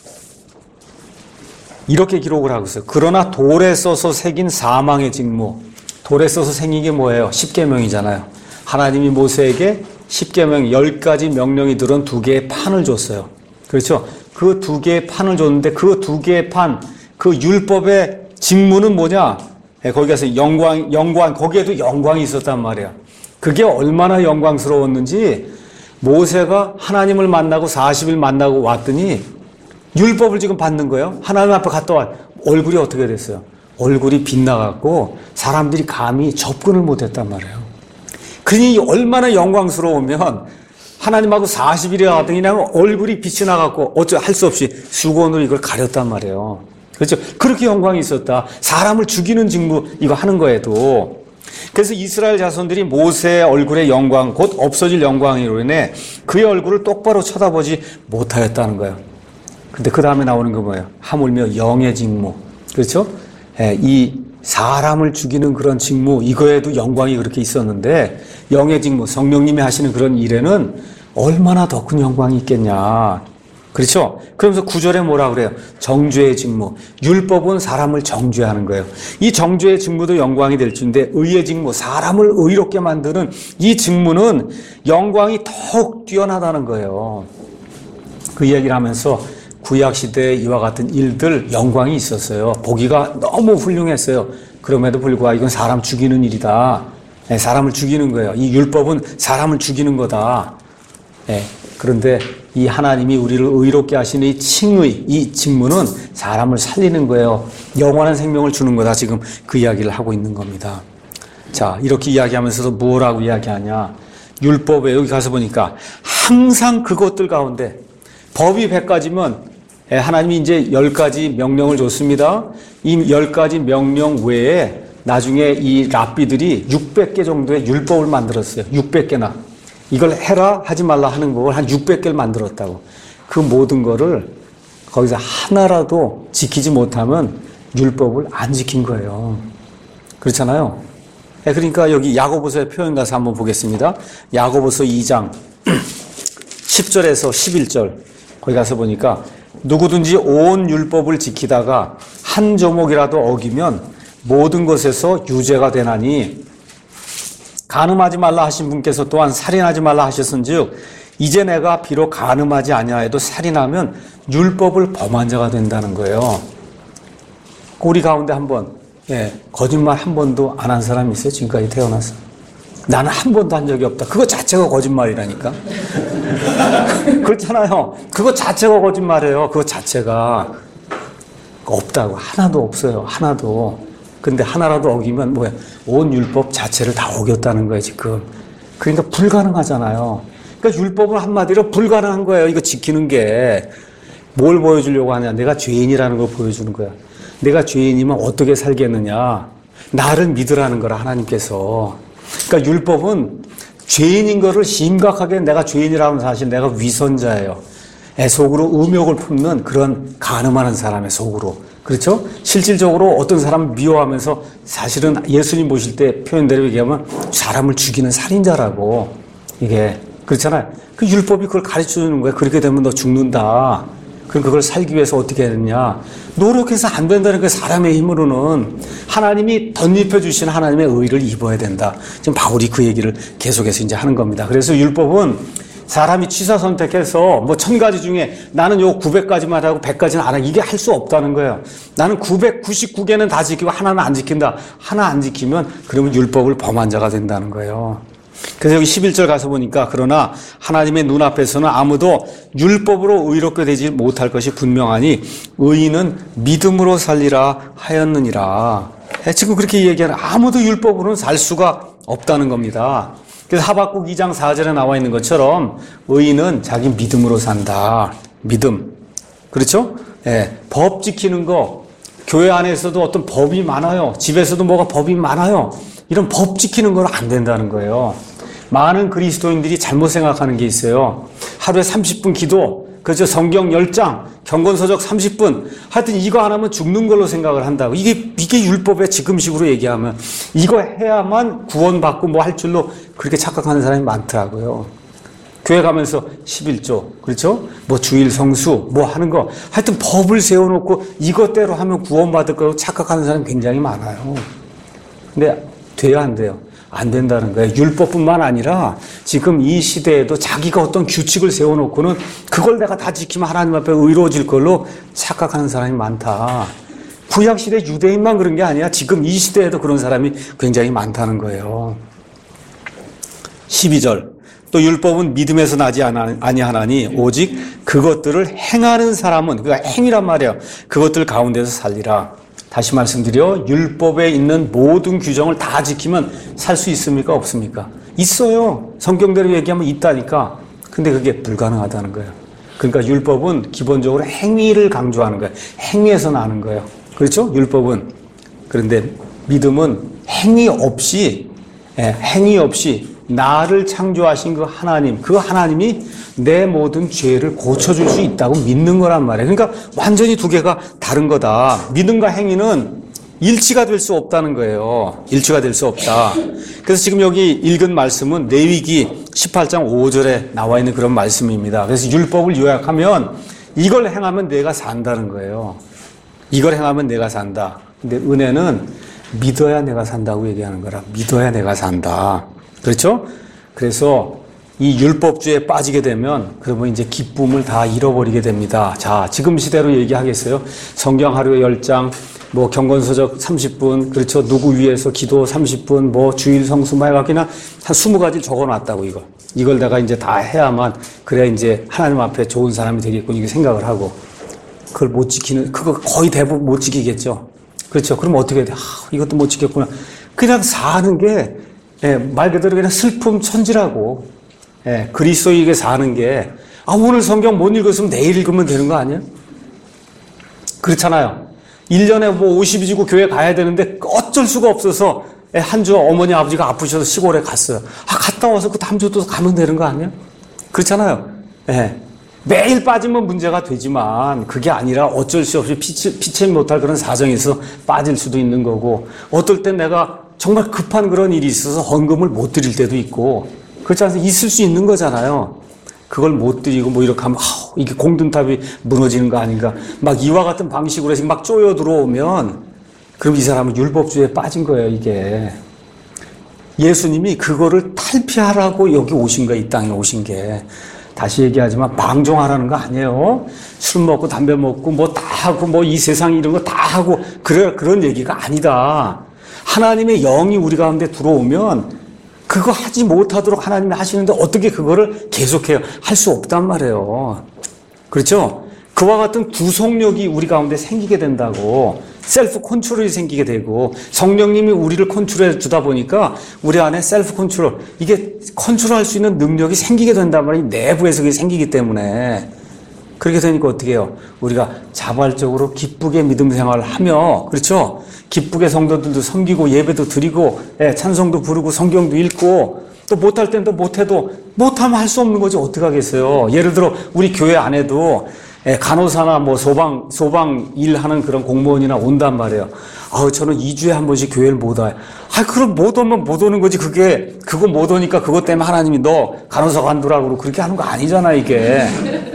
이렇게 기록을 하고 있어요. 그러나 돌에 써서 새긴 사망의 직무. 돌에 써서 생긴 게 뭐예요? 십계명이잖아요. 하나님이 모세에게 십계명 열 가지 명령이 들은 두 개의 판을 줬어요. 그렇죠? 그 두 개의 판을 줬는데 그 두 개의 판, 그 율법의 직무는 뭐냐? 거기 가서 영광, 영광, 거기에도 영광이 있었단 말이야. 그게 얼마나 영광스러웠는지 모세가 하나님을 만나고 사십 일 만나고 왔더니 율법을 지금 받는 거예요. 하나님 앞에 갔다 와. 얼굴이 어떻게 됐어요? 얼굴이 빛나갖고 사람들이 감히 접근을 못했단 말이에요. 그러니 얼마나 영광스러우면 하나님하고 사십 일에 갔더니 그냥 얼굴이 빛이 나갖고 어쩌 할 수 없이 수건으로 이걸 가렸단 말이에요. 그렇죠? 그렇게 영광이 있었다. 사람을 죽이는 직무 이거 하는 거에도. 그래서 이스라엘 자손들이 모세의 얼굴의 영광, 곧 없어질 영광으로 인해 그의 얼굴을 똑바로 쳐다보지 못하였다는 거예요. 근데 그 다음에 나오는 거 뭐예요? 하물며 영의 직무. 그렇죠? 예, 이 사람을 죽이는 그런 직무, 이거에도 영광이 그렇게 있었는데 영의 직무, 성령님이 하시는 그런 일에는 얼마나 더 큰 영광이 있겠냐. 그렇죠? 그러면서 구절에 뭐라 그래요? 정죄의 직무. 율법은 사람을 정죄하는 거예요. 이 정죄의 직무도 영광이 될 줄인데 의의 직무, 사람을 의롭게 만드는 이 직무는 영광이 더욱 뛰어나다는 거예요. 그 이야기를 하면서 구약시대에 이와 같은 일들 영광이 있었어요. 보기가 너무 훌륭했어요. 그럼에도 불구하고 이건 사람 죽이는 일이다. 네, 사람을 죽이는 거예요. 이 율법은 사람을 죽이는 거다. 네, 그런데 이 하나님이 우리를 의롭게 하시는 이 칭의, 이 직무는 사람을 살리는 거예요. 영원한 생명을 주는 거다. 지금 그 이야기를 하고 있는 겁니다. 자, 이렇게 이야기하면서도 뭐라고 이야기하냐. 율법에 여기 가서 보니까 항상 그것들 가운데 법이 백 가지면 하나님이 이제 열 가지 명령을 줬습니다. 이 열 가지 명령 외에 나중에 이 랍비들이 육백 개 정도의 율법을 만들었어요. 육백 개나. 이걸 해라 하지 말라 하는 걸 한 육백 개를 만들었다고. 그 모든 거를 거기서 하나라도 지키지 못하면 율법을 안 지킨 거예요. 그렇잖아요. 그러니까 여기 야고보서의 표현 가서 한번 보겠습니다. 야고보서 이 장 십 절에서 십일 절 거기 가서 보니까 누구든지 온 율법을 지키다가 한 조목이라도 어기면 모든 것에서 유죄가 되나니 간음하지 말라 하신 분께서 또한 살인하지 말라 하셨은즉 이제 내가 비록 간음하지 아니하여도 살인하면 율법을 범한 자가 된다는 거예요. 우리 가운데 한번 예, 거짓말 한 번도 안 한 사람이 있어요? 지금까지 태어나서. 나는 한 번도 한 적이 없다. 그거 자체가 거짓말이라니까. 그렇잖아요. 그거 자체가 거짓말이에요. 그거 자체가 없다고. 하나도 없어요. 하나도. 근데 하나라도 어기면 뭐야? 온 율법 자체를 다 어겼다는 거예요, 지금. 그러니까 불가능하잖아요. 그러니까 율법은 한마디로 불가능한 거예요. 이거 지키는 게. 뭘 보여주려고 하냐? 내가 죄인이라는 걸 보여주는 거야. 내가 죄인이면 어떻게 살겠느냐? 나를 믿으라는 거라, 하나님께서. 그러니까 율법은 죄인인 거를 심각하게 내가 죄인이라는 사실, 내가 위선자예요. 속으로 음욕을 품는 그런 간음하는 사람의 속으로. 그렇죠? 실질적으로 어떤 사람을 미워하면서 사실은 예수님 보실 때 표현대로 얘기하면 사람을 죽이는 살인자라고. 이게. 그렇잖아요. 그 율법이 그걸 가르쳐 주는 거예요. 그렇게 되면 너 죽는다. 그럼 그걸 살기 위해서 어떻게 해야 되느냐. 노력해서 안 된다는 게 사람의 힘으로는 하나님이 덧입혀 주신 하나님의 의를 입어야 된다. 지금 바울이 그 얘기를 계속해서 이제 하는 겁니다. 그래서 율법은 사람이 취사 선택해서 뭐 천 가지 중에 나는 요 구백 가지만 하고 백 가지는 안 하고 이게 할 수 없다는 거예요. 나는 구백구십구 개는 다 지키고 하나는 안 지킨다. 하나 안 지키면 그러면 율법을 범한 자가 된다는 거예요. 그래서 여기 십일 절 가서 보니까 그러나 하나님의 눈앞에서는 아무도 율법으로 의롭게 되지 못할 것이 분명하니 의인은 믿음으로 살리라 하였느니라. 지금 그렇게 얘기하는 아무도 율법으로는 살 수가 없다는 겁니다. 그래서 하박국 이 장 사 절에 나와 있는 것처럼 의인은 자기 믿음으로 산다. 믿음. 그렇죠? 예, 법 지키는 거. 교회 안에서도 어떤 법이 많아요. 집에서도 뭐가 법이 많아요. 이런 법 지키는 건 안 된다는 거예요. 많은 그리스도인들이 잘못 생각하는 게 있어요. 하루에 삼십 분 기도, 그죠? 성경 열 장, 경건서적 삼십 분. 하여튼 이거 안 하면 죽는 걸로 생각을 한다고. 이게, 이게 율법의 지금식으로 얘기하면 이거 해야만 구원받고 뭐 할 줄로 그렇게 착각하는 사람이 많더라고요. 교회 가면서 십일 조, 그렇죠? 뭐 주일 성수, 뭐 하는 거. 하여튼 법을 세워놓고 이것대로 하면 구원받을 거라고 착각하는 사람이 굉장히 많아요. 근데 돼야 안 돼요. 안 된다는 거예요. 율법뿐만 아니라 지금 이 시대에도 자기가 어떤 규칙을 세워놓고는 그걸 내가 다 지키면 하나님 앞에 의로워질 걸로 착각하는 사람이 많다. 구약시대 유대인만 그런 게 아니야. 지금 이 시대에도 그런 사람이 굉장히 많다는 거예요. 십이 절. 또 율법은 믿음에서 나지 아니하나니 오직 그것들을 행하는 사람은, 그러니까 행위란 말이에요. 그것들 가운데서 살리라. 다시 말씀드려, 율법에 있는 모든 규정을 다 지키면 살 수 있습니까? 없습니까? 있어요. 성경대로 얘기하면 있다니까. 근데 그게 불가능하다는 거예요. 그러니까 율법은 기본적으로 행위를 강조하는 거예요. 행위에서 나는 거예요. 그렇죠? 율법은. 그런데 믿음은 행위 없이, 예, 행위 없이 나를 창조하신 그 하나님, 그 하나님이 내 모든 죄를 고쳐줄 수 있다고 믿는 거란 말이에요. 그러니까 완전히 두 개가 다른 거다. 믿음과 행위는 일치가 될 수 없다는 거예요. 일치가 될 수 없다. 그래서 지금 여기 읽은 말씀은 레위기 십팔 장 오 절에 나와 있는 그런 말씀입니다. 그래서 율법을 요약하면 이걸 행하면 내가 산다는 거예요. 이걸 행하면 내가 산다. 근데 은혜는 믿어야 내가 산다고 얘기하는 거라. 믿어야 내가 산다. 그렇죠? 그래서 이 율법주의에 빠지게 되면 그러면 이제 기쁨을 다 잃어버리게 됩니다. 자, 지금 시대로 얘기하겠어요. 성경 하루에 열 장, 뭐 경건서적 삼십 분, 그렇죠? 누구 위해서 기도 삼십 분, 뭐 주일 성수 막 해갖기나 한 스무 가지 적어놨다고 이거. 이걸 내가 이제 다 해야만 그래야 이제 하나님 앞에 좋은 사람이 되겠군 이렇게 생각을 하고 그걸 못 지키는, 그거 거의 대부분 못 지키겠죠. 그렇죠? 그럼 어떻게 돼? 아, 이것도 못 지켰구나. 그냥 사는 게 예, 말 그대로 그냥 슬픔 천지라고. 예, 그리스도에게 사는 게, 아, 오늘 성경 못 읽었으면 내일 읽으면 되는 거 아니야? 그렇잖아요. 일 년에 뭐 오십이 지고 교회 가야 되는데 어쩔 수가 없어서 예, 한 주 어머니 아버지가 아프셔서 시골에 갔어요. 아, 갔다 와서 그 다음 주도 가면 되는 거 아니야? 그렇잖아요. 예. 매일 빠지면 문제가 되지만 그게 아니라 어쩔 수 없이 피치, 피치 못할 그런 사정에서 빠질 수도 있는 거고 어떨 땐 내가 정말 급한 그런 일이 있어서 헌금을 못 드릴 때도 있고 그렇지 않습니까? 있을 수 있는 거잖아요. 그걸 못 드리고 뭐 이렇게 하면 아, 이게 공든탑이 무너지는 거 아닌가 막 이와 같은 방식으로 해서 막 쪼여 들어오면 그럼 이 사람은 율법주의에 빠진 거예요. 이게 예수님이 그거를 탈피하라고 여기 오신 거예요. 이 땅에 오신 게. 다시 얘기하지만 방종하라는 거 아니에요. 술 먹고 담배 먹고 뭐 다 하고 뭐 이 세상 이런 거 다 하고 그래 그런 얘기가 아니다. 하나님의 영이 우리 가운데 들어오면 그거 하지 못하도록 하나님이 하시는데 어떻게 그거를 계속해요? 할 수 없단 말이에요. 그렇죠? 그와 같은 구속력이 우리 가운데 생기게 된다고. 셀프 컨트롤이 생기게 되고 성령님이 우리를 컨트롤해 주다 보니까 우리 안에 셀프 컨트롤, 이게 컨트롤할 수 있는 능력이 생기게 된단 말이에요. 내부에서 그게 생기기 때문에. 그렇게 되니까 어떻게 해요? 우리가 자발적으로 기쁘게 믿음 생활을 하며, 그렇죠? 기쁘게 성도들도 섬기고 예배도 드리고 예, 찬송도 부르고 성경도 읽고 또 못할 땐 또 못해도 못하면 할 수 없는 거지 어떻게 하겠어요. 예를 들어 우리 교회 안에도 예, 간호사나 뭐 소방 소방 일하는 그런 공무원이나 온단 말이에요. 아우 저는 이 주에 한 번씩 교회를 못 와요. 아 그럼 못 오면 못 오는 거지. 그게 그거 못 오니까 그것 때문에 하나님이 너 간호사 관두라고 그러고 그렇게 하는 거 아니잖아 이게.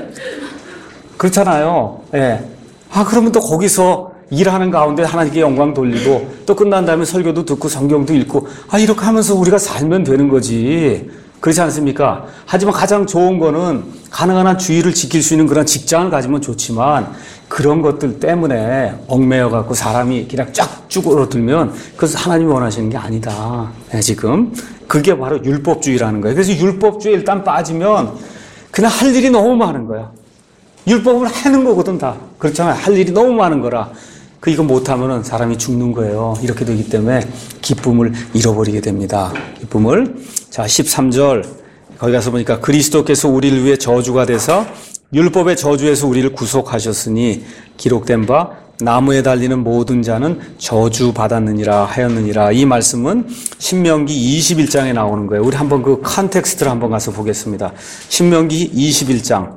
그렇잖아요. 예. 아 그러면 또 거기서 일하는 가운데 하나님께 영광 돌리고 또 끝난 다음에 설교도 듣고 성경도 읽고 아 이렇게 하면서 우리가 살면 되는 거지. 그렇지 않습니까? 하지만 가장 좋은 거는 가능한 한 주의를 지킬 수 있는 그런 직장을 가지면 좋지만 그런 것들 때문에 얽매여 갖고 사람이 그냥 쫙 쭈그러들면 그것은 하나님이 원하시는 게 아니다. 네, 지금 그게 바로 율법주의라는 거예요. 그래서 율법주의에 일단 빠지면 그냥 할 일이 너무 많은 거야. 율법을 하는 거거든 다. 그렇잖아요. 할 일이 너무 많은 거라. 그 이거 못하면은 사람이 죽는 거예요. 이렇게 되기 때문에 기쁨을 잃어버리게 됩니다. 기쁨을. 자, 십삼 절 거기 가서 보니까 그리스도께서 우리를 위해 저주가 돼서 율법의 저주에서 우리를 구속하셨으니 기록된 바 나무에 달리는 모든 자는 저주받았느니라 하였느니라. 이 말씀은 신명기 이십일 장에 나오는 거예요. 우리 한번 그 컨텍스트를 한번 가서 보겠습니다. 신명기 이십일 장.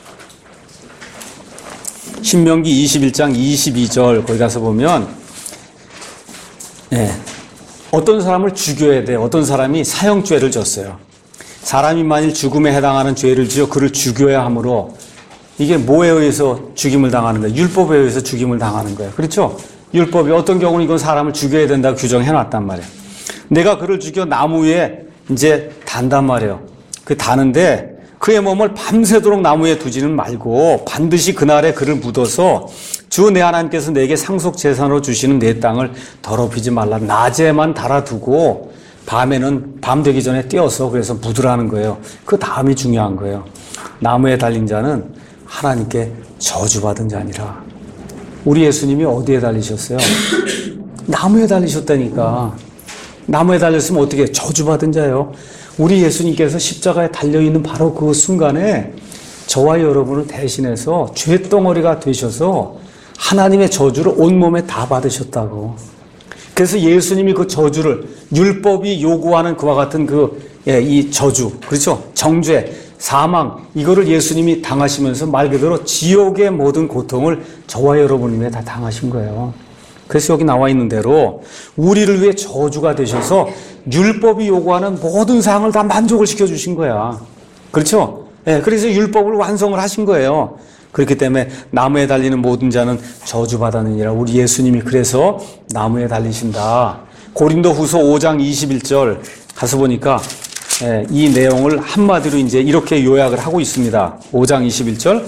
신명기 이십일 장 이십이 절 거기 가서 보면 네, 어떤 사람을 죽여야 돼. 어떤 사람이 사형죄를 졌어요. 사람이 만일 죽음에 해당하는 죄를 지어 그를 죽여야 하므로 이게 뭐에 의해서 죽임을 당하는 거예요? 율법에 의해서 죽임을 당하는 거예요. 그렇죠? 율법이 어떤 경우는 이건 사람을 죽여야 된다고 규정해 놨단 말이에요. 내가 그를 죽여 나무 위에 이제 단단 말이에요. 그 다는데 그의 몸을 밤새도록 나무에 두지는 말고 반드시 그날에 그를 묻어서 주 내 하나님께서 내게 상속 재산으로 주시는 내 땅을 더럽히지 말라. 낮에만 달아두고 밤에는 밤 되기 전에 띄어서 그래서 묻으라는 거예요. 그 다음이 중요한 거예요. 나무에 달린 자는 하나님께 저주받은 자니라. 우리 예수님이 어디에 달리셨어요? 나무에 달리셨다니까. 나무에 달렸으면 어떻게 저주받은 자예요? 우리 예수님께서 십자가에 달려있는 바로 그 순간에 저와 여러분을 대신해서 죄덩어리가 되셔서 하나님의 저주를 온몸에 다 받으셨다고. 그래서 예수님이 그 저주를 율법이 요구하는 그와 같은 그, 예, 이 저주, 그렇죠? 정죄, 사망, 이거를 예수님이 당하시면서 말 그대로 지옥의 모든 고통을 저와 여러분 위해 다 당하신 거예요. 그래서 여기 나와 있는 대로 우리를 위해 저주가 되셔서 율법이 요구하는 모든 사항을 다 만족을 시켜주신 거야. 그렇죠? 예, 그래서 율법을 완성을 하신 거예요. 그렇기 때문에 나무에 달리는 모든 자는 저주받았느니라. 우리 예수님이 그래서 나무에 달리신다. 고린도 후서 오 장 이십일 절 가서 보니까 예, 이 내용을 한마디로 이제 이렇게 요약을 하고 있습니다. 오 장 이십일 절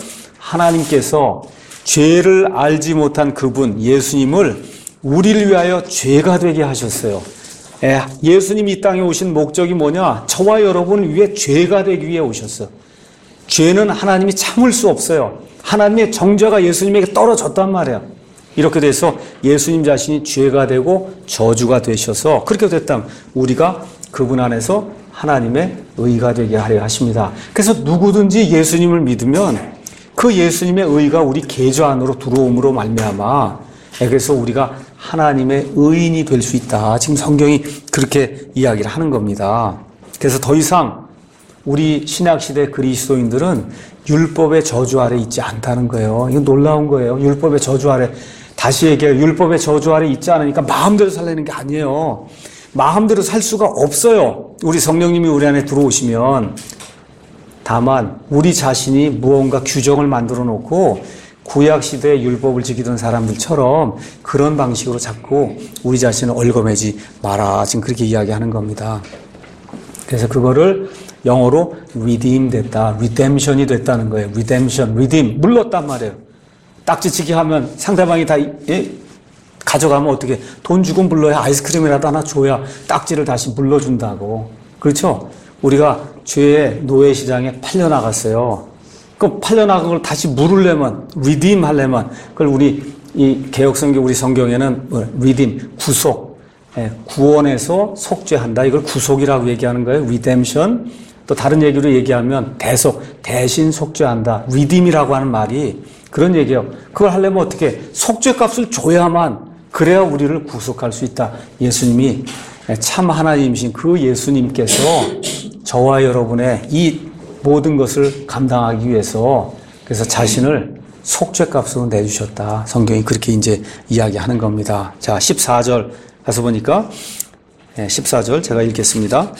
하나님께서 죄를 알지 못한 그분 예수님을 우리를 위하여 죄가 되게 하셨어요. 예, 예수님이 이 땅에 오신 목적이 뭐냐? 저와 여러분을 위해 죄가 되기 위해 오셨어. 죄는 하나님이 참을 수 없어요. 하나님의 정죄가 예수님에게 떨어졌단 말이야. 이렇게 돼서 예수님 자신이 죄가 되고 저주가 되셔서 그렇게 됐다면 우리가 그분 안에서 하나님의 의가 되게 하려 하십니다. 그래서 누구든지 예수님을 믿으면 그 예수님의 의가 우리 계좌 안으로 들어옴으로 말미암아 그래서 우리가 하나님의 의인이 될 수 있다. 지금 성경이 그렇게 이야기를 하는 겁니다. 그래서 더 이상 우리 신약시대 그리스도인들은 율법의 저주 아래 있지 않다는 거예요. 이건 놀라운 거예요. 율법의 저주 아래. 다시 얘기해요. 율법의 저주 아래 있지 않으니까 마음대로 살려는 게 아니에요. 마음대로 살 수가 없어요. 우리 성령님이 우리 안에 들어오시면. 다만 우리 자신이 무언가 규정을 만들어 놓고 구약시대의 율법을 지키던 사람들처럼 그런 방식으로 자꾸 우리 자신을 얽어매지 마라. 지금 그렇게 이야기하는 겁니다. 그래서 그거를 영어로 redeem 됐다. redemption이 됐다는 거예요. redemption, redeem. 물렀단 말이에요. 딱지치기 하면 상대방이 다 예? 가져가면 어떻게 돈 주고 물러야 아이스크림이라도 하나 줘야 딱지를 다시 물러준다고. 그렇죠? 우리가 죄의 노예 시장에 팔려나갔어요. 그 팔려나간 걸 다시 물으려면, redeem 하려면, 그걸 우리 이 개혁성경 우리 성경에는 redeem, 구속, 예, 구원에서 속죄한다. 이걸 구속이라고 얘기하는 거예요. redemption. 또 다른 얘기로 얘기하면 대속, 대신 속죄한다. redeem이라고 하는 말이 그런 얘기예요. 그걸 하려면 어떻게 속죄값을 줘야만 그래야 우리를 구속할 수 있다. 예수님이 참 하나님이신 그 예수님께서 저와 여러분의 이 모든 것을 감당하기 위해서 그래서 자신을 속죄값으로 내주셨다. 성경이 그렇게 이제 이야기하는 겁니다. 자, 십사 절 가서 보니까 십사 절 제가 읽겠습니다.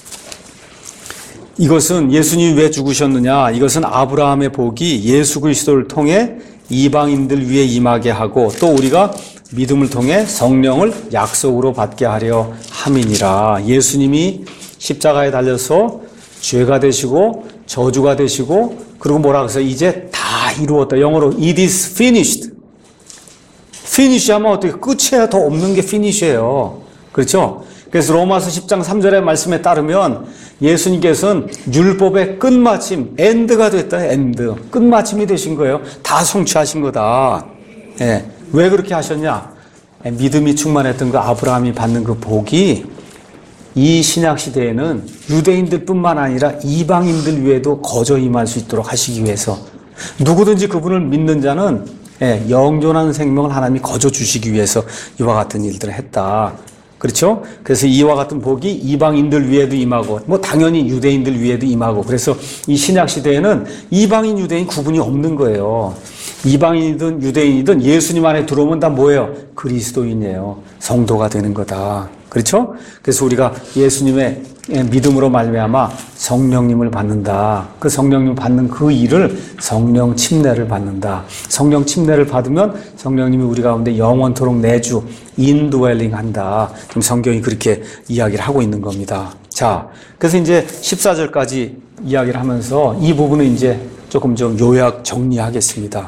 이것은 예수님이 왜 죽으셨느냐? 이것은 아브라함의 복이 예수 그리스도를 통해 이방인들 위에 임하게 하고 또 우리가 믿음을 통해 성령을 약속으로 받게 하려 함이니라. 예수님이 십자가에 달려서 죄가 되시고 저주가 되시고 그리고 뭐라고 해서 이제 다 이루었다. 영어로 it is finished. finish 하면 어떻게 끝이야. 더 없는 게 finish예요. 그렇죠? 그래서 로마서 십 장 삼 절의 말씀에 따르면 예수님께서는 율법의 끝마침, 엔드가 됐다. 엔드. 끝마침이 되신 거예요. 다 성취하신 거다. 예. 왜 그렇게 하셨냐? 믿음이 충만했던 그 아브라함이 받는 그 복이 이 신약 시대에는 유대인들뿐만 아니라 이방인들 위에도 거저 임할 수 있도록 하시기 위해서 누구든지 그분을 믿는 자는 예, 영존한 생명을 하나님이 거저 주시기 위해서 이와 같은 일들을 했다. 그렇죠? 그래서 이와 같은 복이 이방인들 위에도 임하고 뭐 당연히 유대인들 위에도 임하고 그래서 이 신약 시대에는 이방인 유대인 구분이 없는 거예요. 이방인이든 유대인이든 예수님 안에 들어오면 다 뭐예요? 그리스도인이에요. 성도가 되는 거다. 그렇죠? 그래서 우리가 예수님의 믿음으로 말미암아 성령님을 받는다. 그 성령님을 받는 그 일을 성령 침례를 받는다. 성령 침례를 받으면 성령님이 우리 가운데 영원토록 내주 인드웰링 한다. 지금 성경이 그렇게 이야기를 하고 있는 겁니다. 자, 그래서 이제 십사 절까지 이야기를 하면서 이 부분은 이제 조금 좀 요약 정리하겠습니다.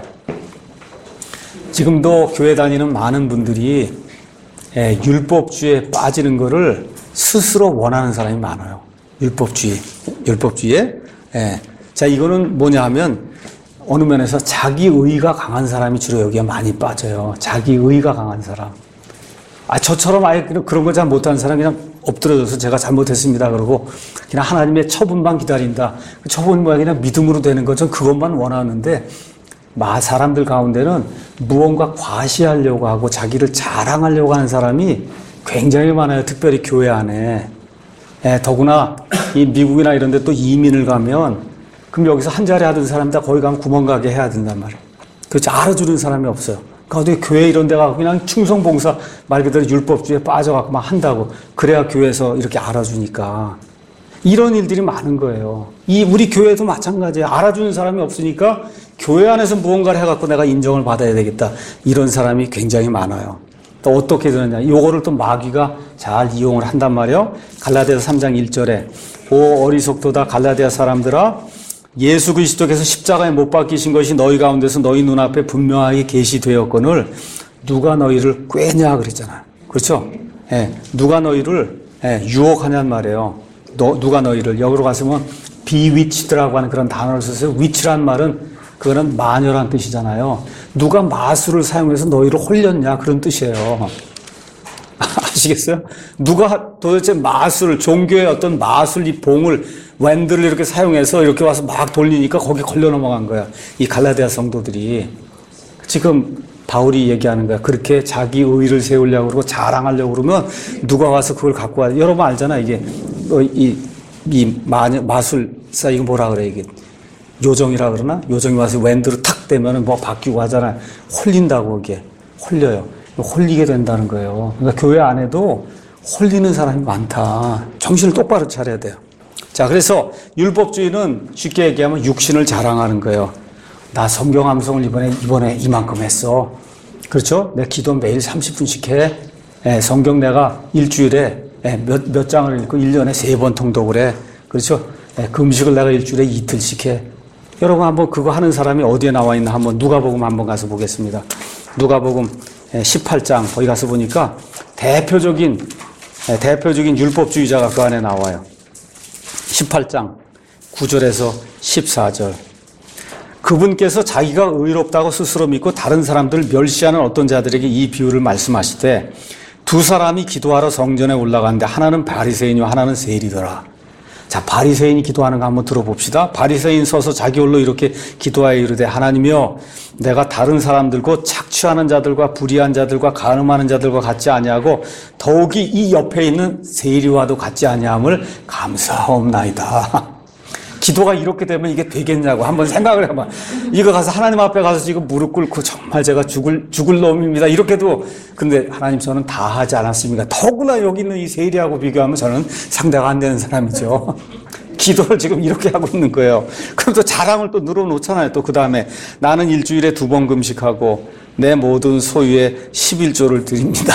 지금도 교회 다니는 많은 분들이 예, 율법주의에 빠지는 것을 스스로 원하는 사람이 많아요. 율법주의, 율법주의에. 예. 자, 이거는 뭐냐 하면 어느 면에서 자기의가 강한 사람이 주로 여기에 많이 빠져요. 자기의가 강한 사람. 아, 저처럼 아예 그런 거 잘 못하는 사람 그냥 엎드려져서 제가 잘못했습니다. 그러고 그냥 하나님의 처분만 기다린다. 그 처분 뭐야 그냥 믿음으로 되는 거 전 그것만 원하는데 마 사람들 가운데는 무언가 과시하려고 하고 자기를 자랑하려고 하는 사람이 굉장히 많아요. 특별히 교회 안에. 예, 더구나 이 미국이나 이런 데 또 이민을 가면 그럼 여기서 한 자리 하던 사람이 다 거기 가면 구멍가게 해야 된단 말이에요. 그렇지 알아주는 사람이 없어요. 그러니까 어디 교회 이런 데 가고 그냥 충성봉사 말 그대로 율법주의에 빠져갖고 막 한다고. 그래야 교회에서 이렇게 알아주니까. 이런 일들이 많은 거예요. 이 우리 교회도 마찬가지예요. 알아주는 사람이 없으니까 교회 안에서 무언가를 해갖고 내가 인정을 받아야 되겠다. 이런 사람이 굉장히 많아요. 또 어떻게 되느냐. 요거를 또 마귀가 잘 이용을 한단 말이에요. 갈라디아서 삼 장 일 절에 오 어리석도다 갈라디아 사람들아 예수 그리스도께서 십자가에 못 박히신 것이 너희 가운데서 너희 눈앞에 분명하게 계시되었거늘 누가 너희를 꾀냐 그랬잖아요. 그렇죠? 예, 누가 너희를 예, 유혹하냔 말이에요. 너, 누가 너희를 여기로 가서면 bewitched라고 하는 그런 단어를 써서 witch란 말은 그거는 마녀란 뜻이잖아요. 누가 마술을 사용해서 너희를 홀렸냐 그런 뜻이에요. 아시겠어요? 누가 도대체 마술, 종교의 어떤 마술 이 봉을 웬들을 이렇게 사용해서 이렇게 와서 막 돌리니까 거기 걸려 넘어간 거야. 이 갈라디아 성도들이. 지금 바울이 얘기하는 거야. 그렇게 자기 의의를 세우려고 그러고 자랑하려고 그러면 누가 와서 그걸 갖고 와. 여러분 알잖아. 이게 이, 이 마녀, 마술사 이거 뭐라 그래 이게. 요정이라 그러나? 요정이 와서 웬드로 탁 대면은 뭐 바뀌고 하잖아요. 홀린다고 이게. 홀려요. 홀리게 된다는 거예요. 그러니까 교회 안에도 홀리는 사람이 많다. 정신을 똑바로 차려야 돼요. 자, 그래서 율법주의는 쉽게 얘기하면 육신을 자랑하는 거예요. 나 성경 암송을 이번에, 이번에 이만큼 했어. 그렇죠? 내 기도 매일 삼십 분씩 해. 예, 성경 내가 일주일에 예, 몇, 몇 장을 읽고 일 년에 세 번 통독을 해. 그렇죠? 예, 금식을 내가 일주일에 이틀씩 해. 여러분 한번 그거 하는 사람이 어디에 나와 있나 한번 누가복음 한번 가서 보겠습니다. 누가복음 십팔 장 거기 가서 보니까 대표적인 대표적인 율법주의자가 그 안에 나와요. 십팔 장 구 절에서 십사 절. 그분께서 자기가 의롭다고 스스로 믿고 다른 사람들을 멸시하는 어떤 자들에게 이 비유를 말씀하시되 두 사람이 기도하러 성전에 올라가는데 하나는 바리새인이요 하나는 세리더라. 자, 바리새인이 기도하는 거 한번 들어봅시다. 바리새인 서서 자기 홀로 이렇게 기도하여 이르되 하나님이여 내가 다른 사람들 곧 착취하는 자들과 불의한 자들과 간음하는 자들과 같지 아니하고 더욱이 이 옆에 있는 세리와도 같지 아니함을 감사하옵나이다. 기도가 이렇게 되면 이게 되겠냐고 한번 생각을 해봐. 이거 가서 하나님 앞에 가서 지금 무릎 꿇고 정말 제가 죽을 죽을 놈입니다. 이렇게도 근데 하나님 저는 다 하지 않았습니까? 더구나 여기 있는 이 세리하고 비교하면 저는 상대가 안 되는 사람이죠. 기도를 지금 이렇게 하고 있는 거예요. 그럼 또 자랑을 또 늘어놓잖아요. 또 그 다음에 나는 일주일에 두 번 금식하고 내 모든 소유의 십일조를 드립니다.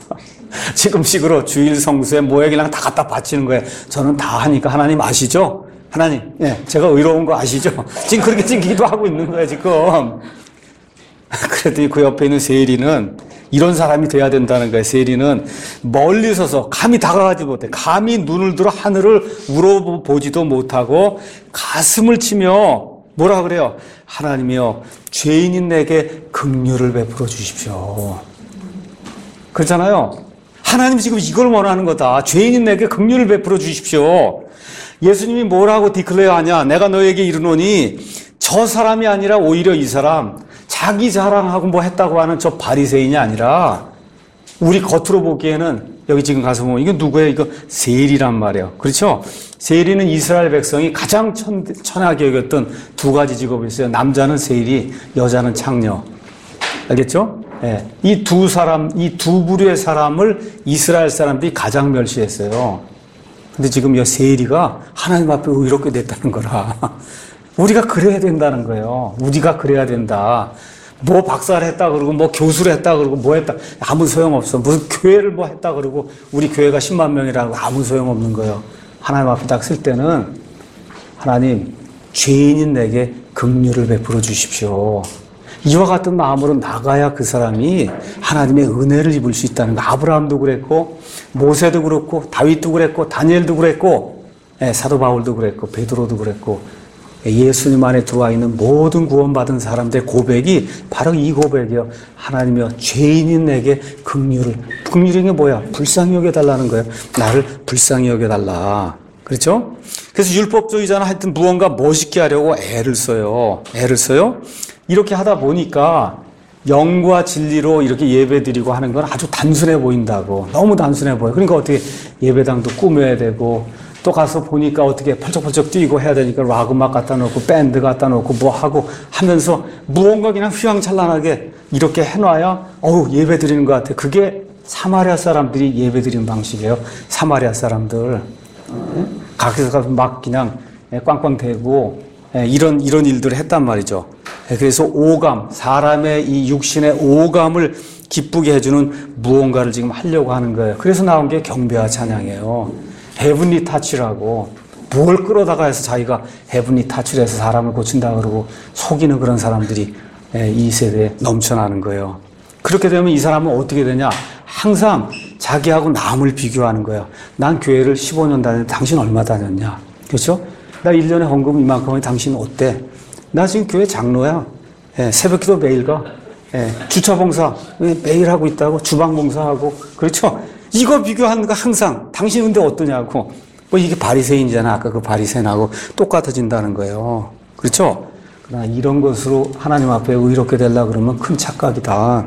지금식으로 주일 성수에 모액이랑 다 갖다 바치는 거예요. 저는 다 하니까 하나님 아시죠? 하나님, 예, 제가 의로운 거 아시죠? 지금 그렇게 지금 기도하고 있는 거예요, 지금. 그랬더니 그 옆에 있는 세리는 이런 사람이 돼야 된다는 거예요. 세리는 멀리 서서 감히 다가가지 못해. 감히 눈을 들어 하늘을 우러보지도 못하고 가슴을 치며 뭐라 그래요? 하나님이여, 죄인인 내게 긍휼을 베풀어 주십시오. 그렇잖아요. 하나님 지금 이걸 원하는 거다. 죄인인 내게 긍휼을 베풀어 주십시오. 예수님이 뭐라고 디클레어 하냐? 내가 너에게 이르노니 저 사람이 아니라 오히려 이 사람 자기 자랑하고 뭐 했다고 하는 저 바리새인이 아니라 우리 겉으로 보기에는 여기 지금 가서 보면 이거 누구예요? 이거 세리란 말이에요. 그렇죠? 세리는 이스라엘 백성이 가장 천, 천하게 여겼던 두 가지 직업이 있어요. 남자는 세리, 여자는 창녀. 알겠죠? 예, 이 두 사람, 이 두 부류의 사람을 이스라엘 사람들이 가장 멸시했어요. 근데 지금 이 세리가 하나님 앞에 의롭게 됐다는 거라. 우리가 그래야 된다는 거예요. 우리가 그래야 된다. 뭐 박사를 했다 그러고 뭐 교수를 했다 그러고 뭐 했다. 아무 소용없어. 무슨 교회를 뭐 했다 그러고 우리 교회가 십만 명이라고 아무 소용없는 거예요. 하나님 앞에 딱 쓸 때는 하나님 죄인인 내게 긍휼을 베풀어 주십시오. 이와 같은 마음으로 나가야 그 사람이 하나님의 은혜를 입을 수 있다는 거. 아브라함도 그랬고 모세도 그렇고 다윗도 그랬고 다니엘도 그랬고 예, 사도 바울도 그랬고 베드로도 그랬고 예수님 안에 들어와 있는 모든 구원받은 사람들의 고백이 바로 이 고백이요. 하나님이여 죄인인 내게 긍휼을. 긍휼이 게 뭐야? 불쌍히 여겨달라는 거예요. 나를 불쌍히 여겨달라. 그렇죠? 그래서 율법주의자는 하여튼 무언가 멋있게 하려고 애를 써요. 애를 써요. 이렇게 하다 보니까 영과 진리로 이렇게 예배드리고 하는 건 아주 단순해 보인다고. 너무 단순해 보여. 그러니까 어떻게 예배당도 꾸며야 되고 또 가서 보니까 어떻게 펄쩍펄쩍 뛰고 해야 되니까 락 음악 갖다 놓고 밴드 갖다 놓고 뭐 하고 하면서 무언가 그냥 휘황찬란하게 이렇게 해놔야 어우 예배 드리는 것 같아. 그게 사마리아 사람들이 예배 드리는 방식이에요. 사마리아 사람들. 가게에서 가서 막 그냥 꽝꽝 대고 이런 이런 일들을 했단 말이죠. 그래서 오감, 사람의 이 육신의 오감을 기쁘게 해주는 무언가를 지금 하려고 하는 거예요. 그래서 나온 게 경배와 찬양이에요. 헤븐리 타치라고 뭘 끌어다가 해서 자기가 헤븐리 타치를 해서 사람을 고친다 그러고 속이는 그런 사람들이 이 세대에 넘쳐나는 거예요. 그렇게 되면 이 사람은 어떻게 되냐? 항상 자기하고 남을 비교하는 거예요. 난 교회를 십오 년 다녔는데 당신 얼마 다녔냐? 그렇죠? 나 일 년에 헌금 이만큼 하면 당신 어때? 나 지금 교회 장로야. 예, 새벽기도 매일 가. 예, 주차봉사 매일 하고 있다고. 주방봉사하고. 그렇죠? 이거 비교하는 거 항상. 당신 근데 어떠냐고. 뭐 이게 바리새인이잖아. 아까 그 바리새인하고 똑같아진다는 거예요. 그렇죠? 그러나 이런 것으로 하나님 앞에 의롭게 되려고 그러면 큰 착각이다.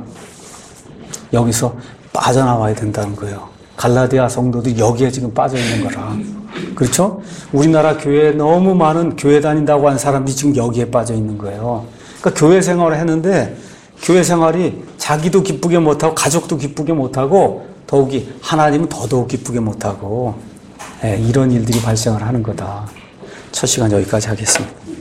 여기서 빠져나와야 된다는 거예요. 갈라디아 성도들이 여기에 지금 빠져 있는 거라. 그렇죠? 우리나라 교회에 너무 많은 교회 다닌다고 한 사람들이 지금 여기에 빠져 있는 거예요. 그러니까 교회 생활을 했는데 교회 생활이 자기도 기쁘게 못하고 가족도 기쁘게 못하고 더욱이 하나님은 더더욱 기쁘게 못하고 예, 이런 일들이 발생을 하는 거다. 첫 시간 여기까지 하겠습니다.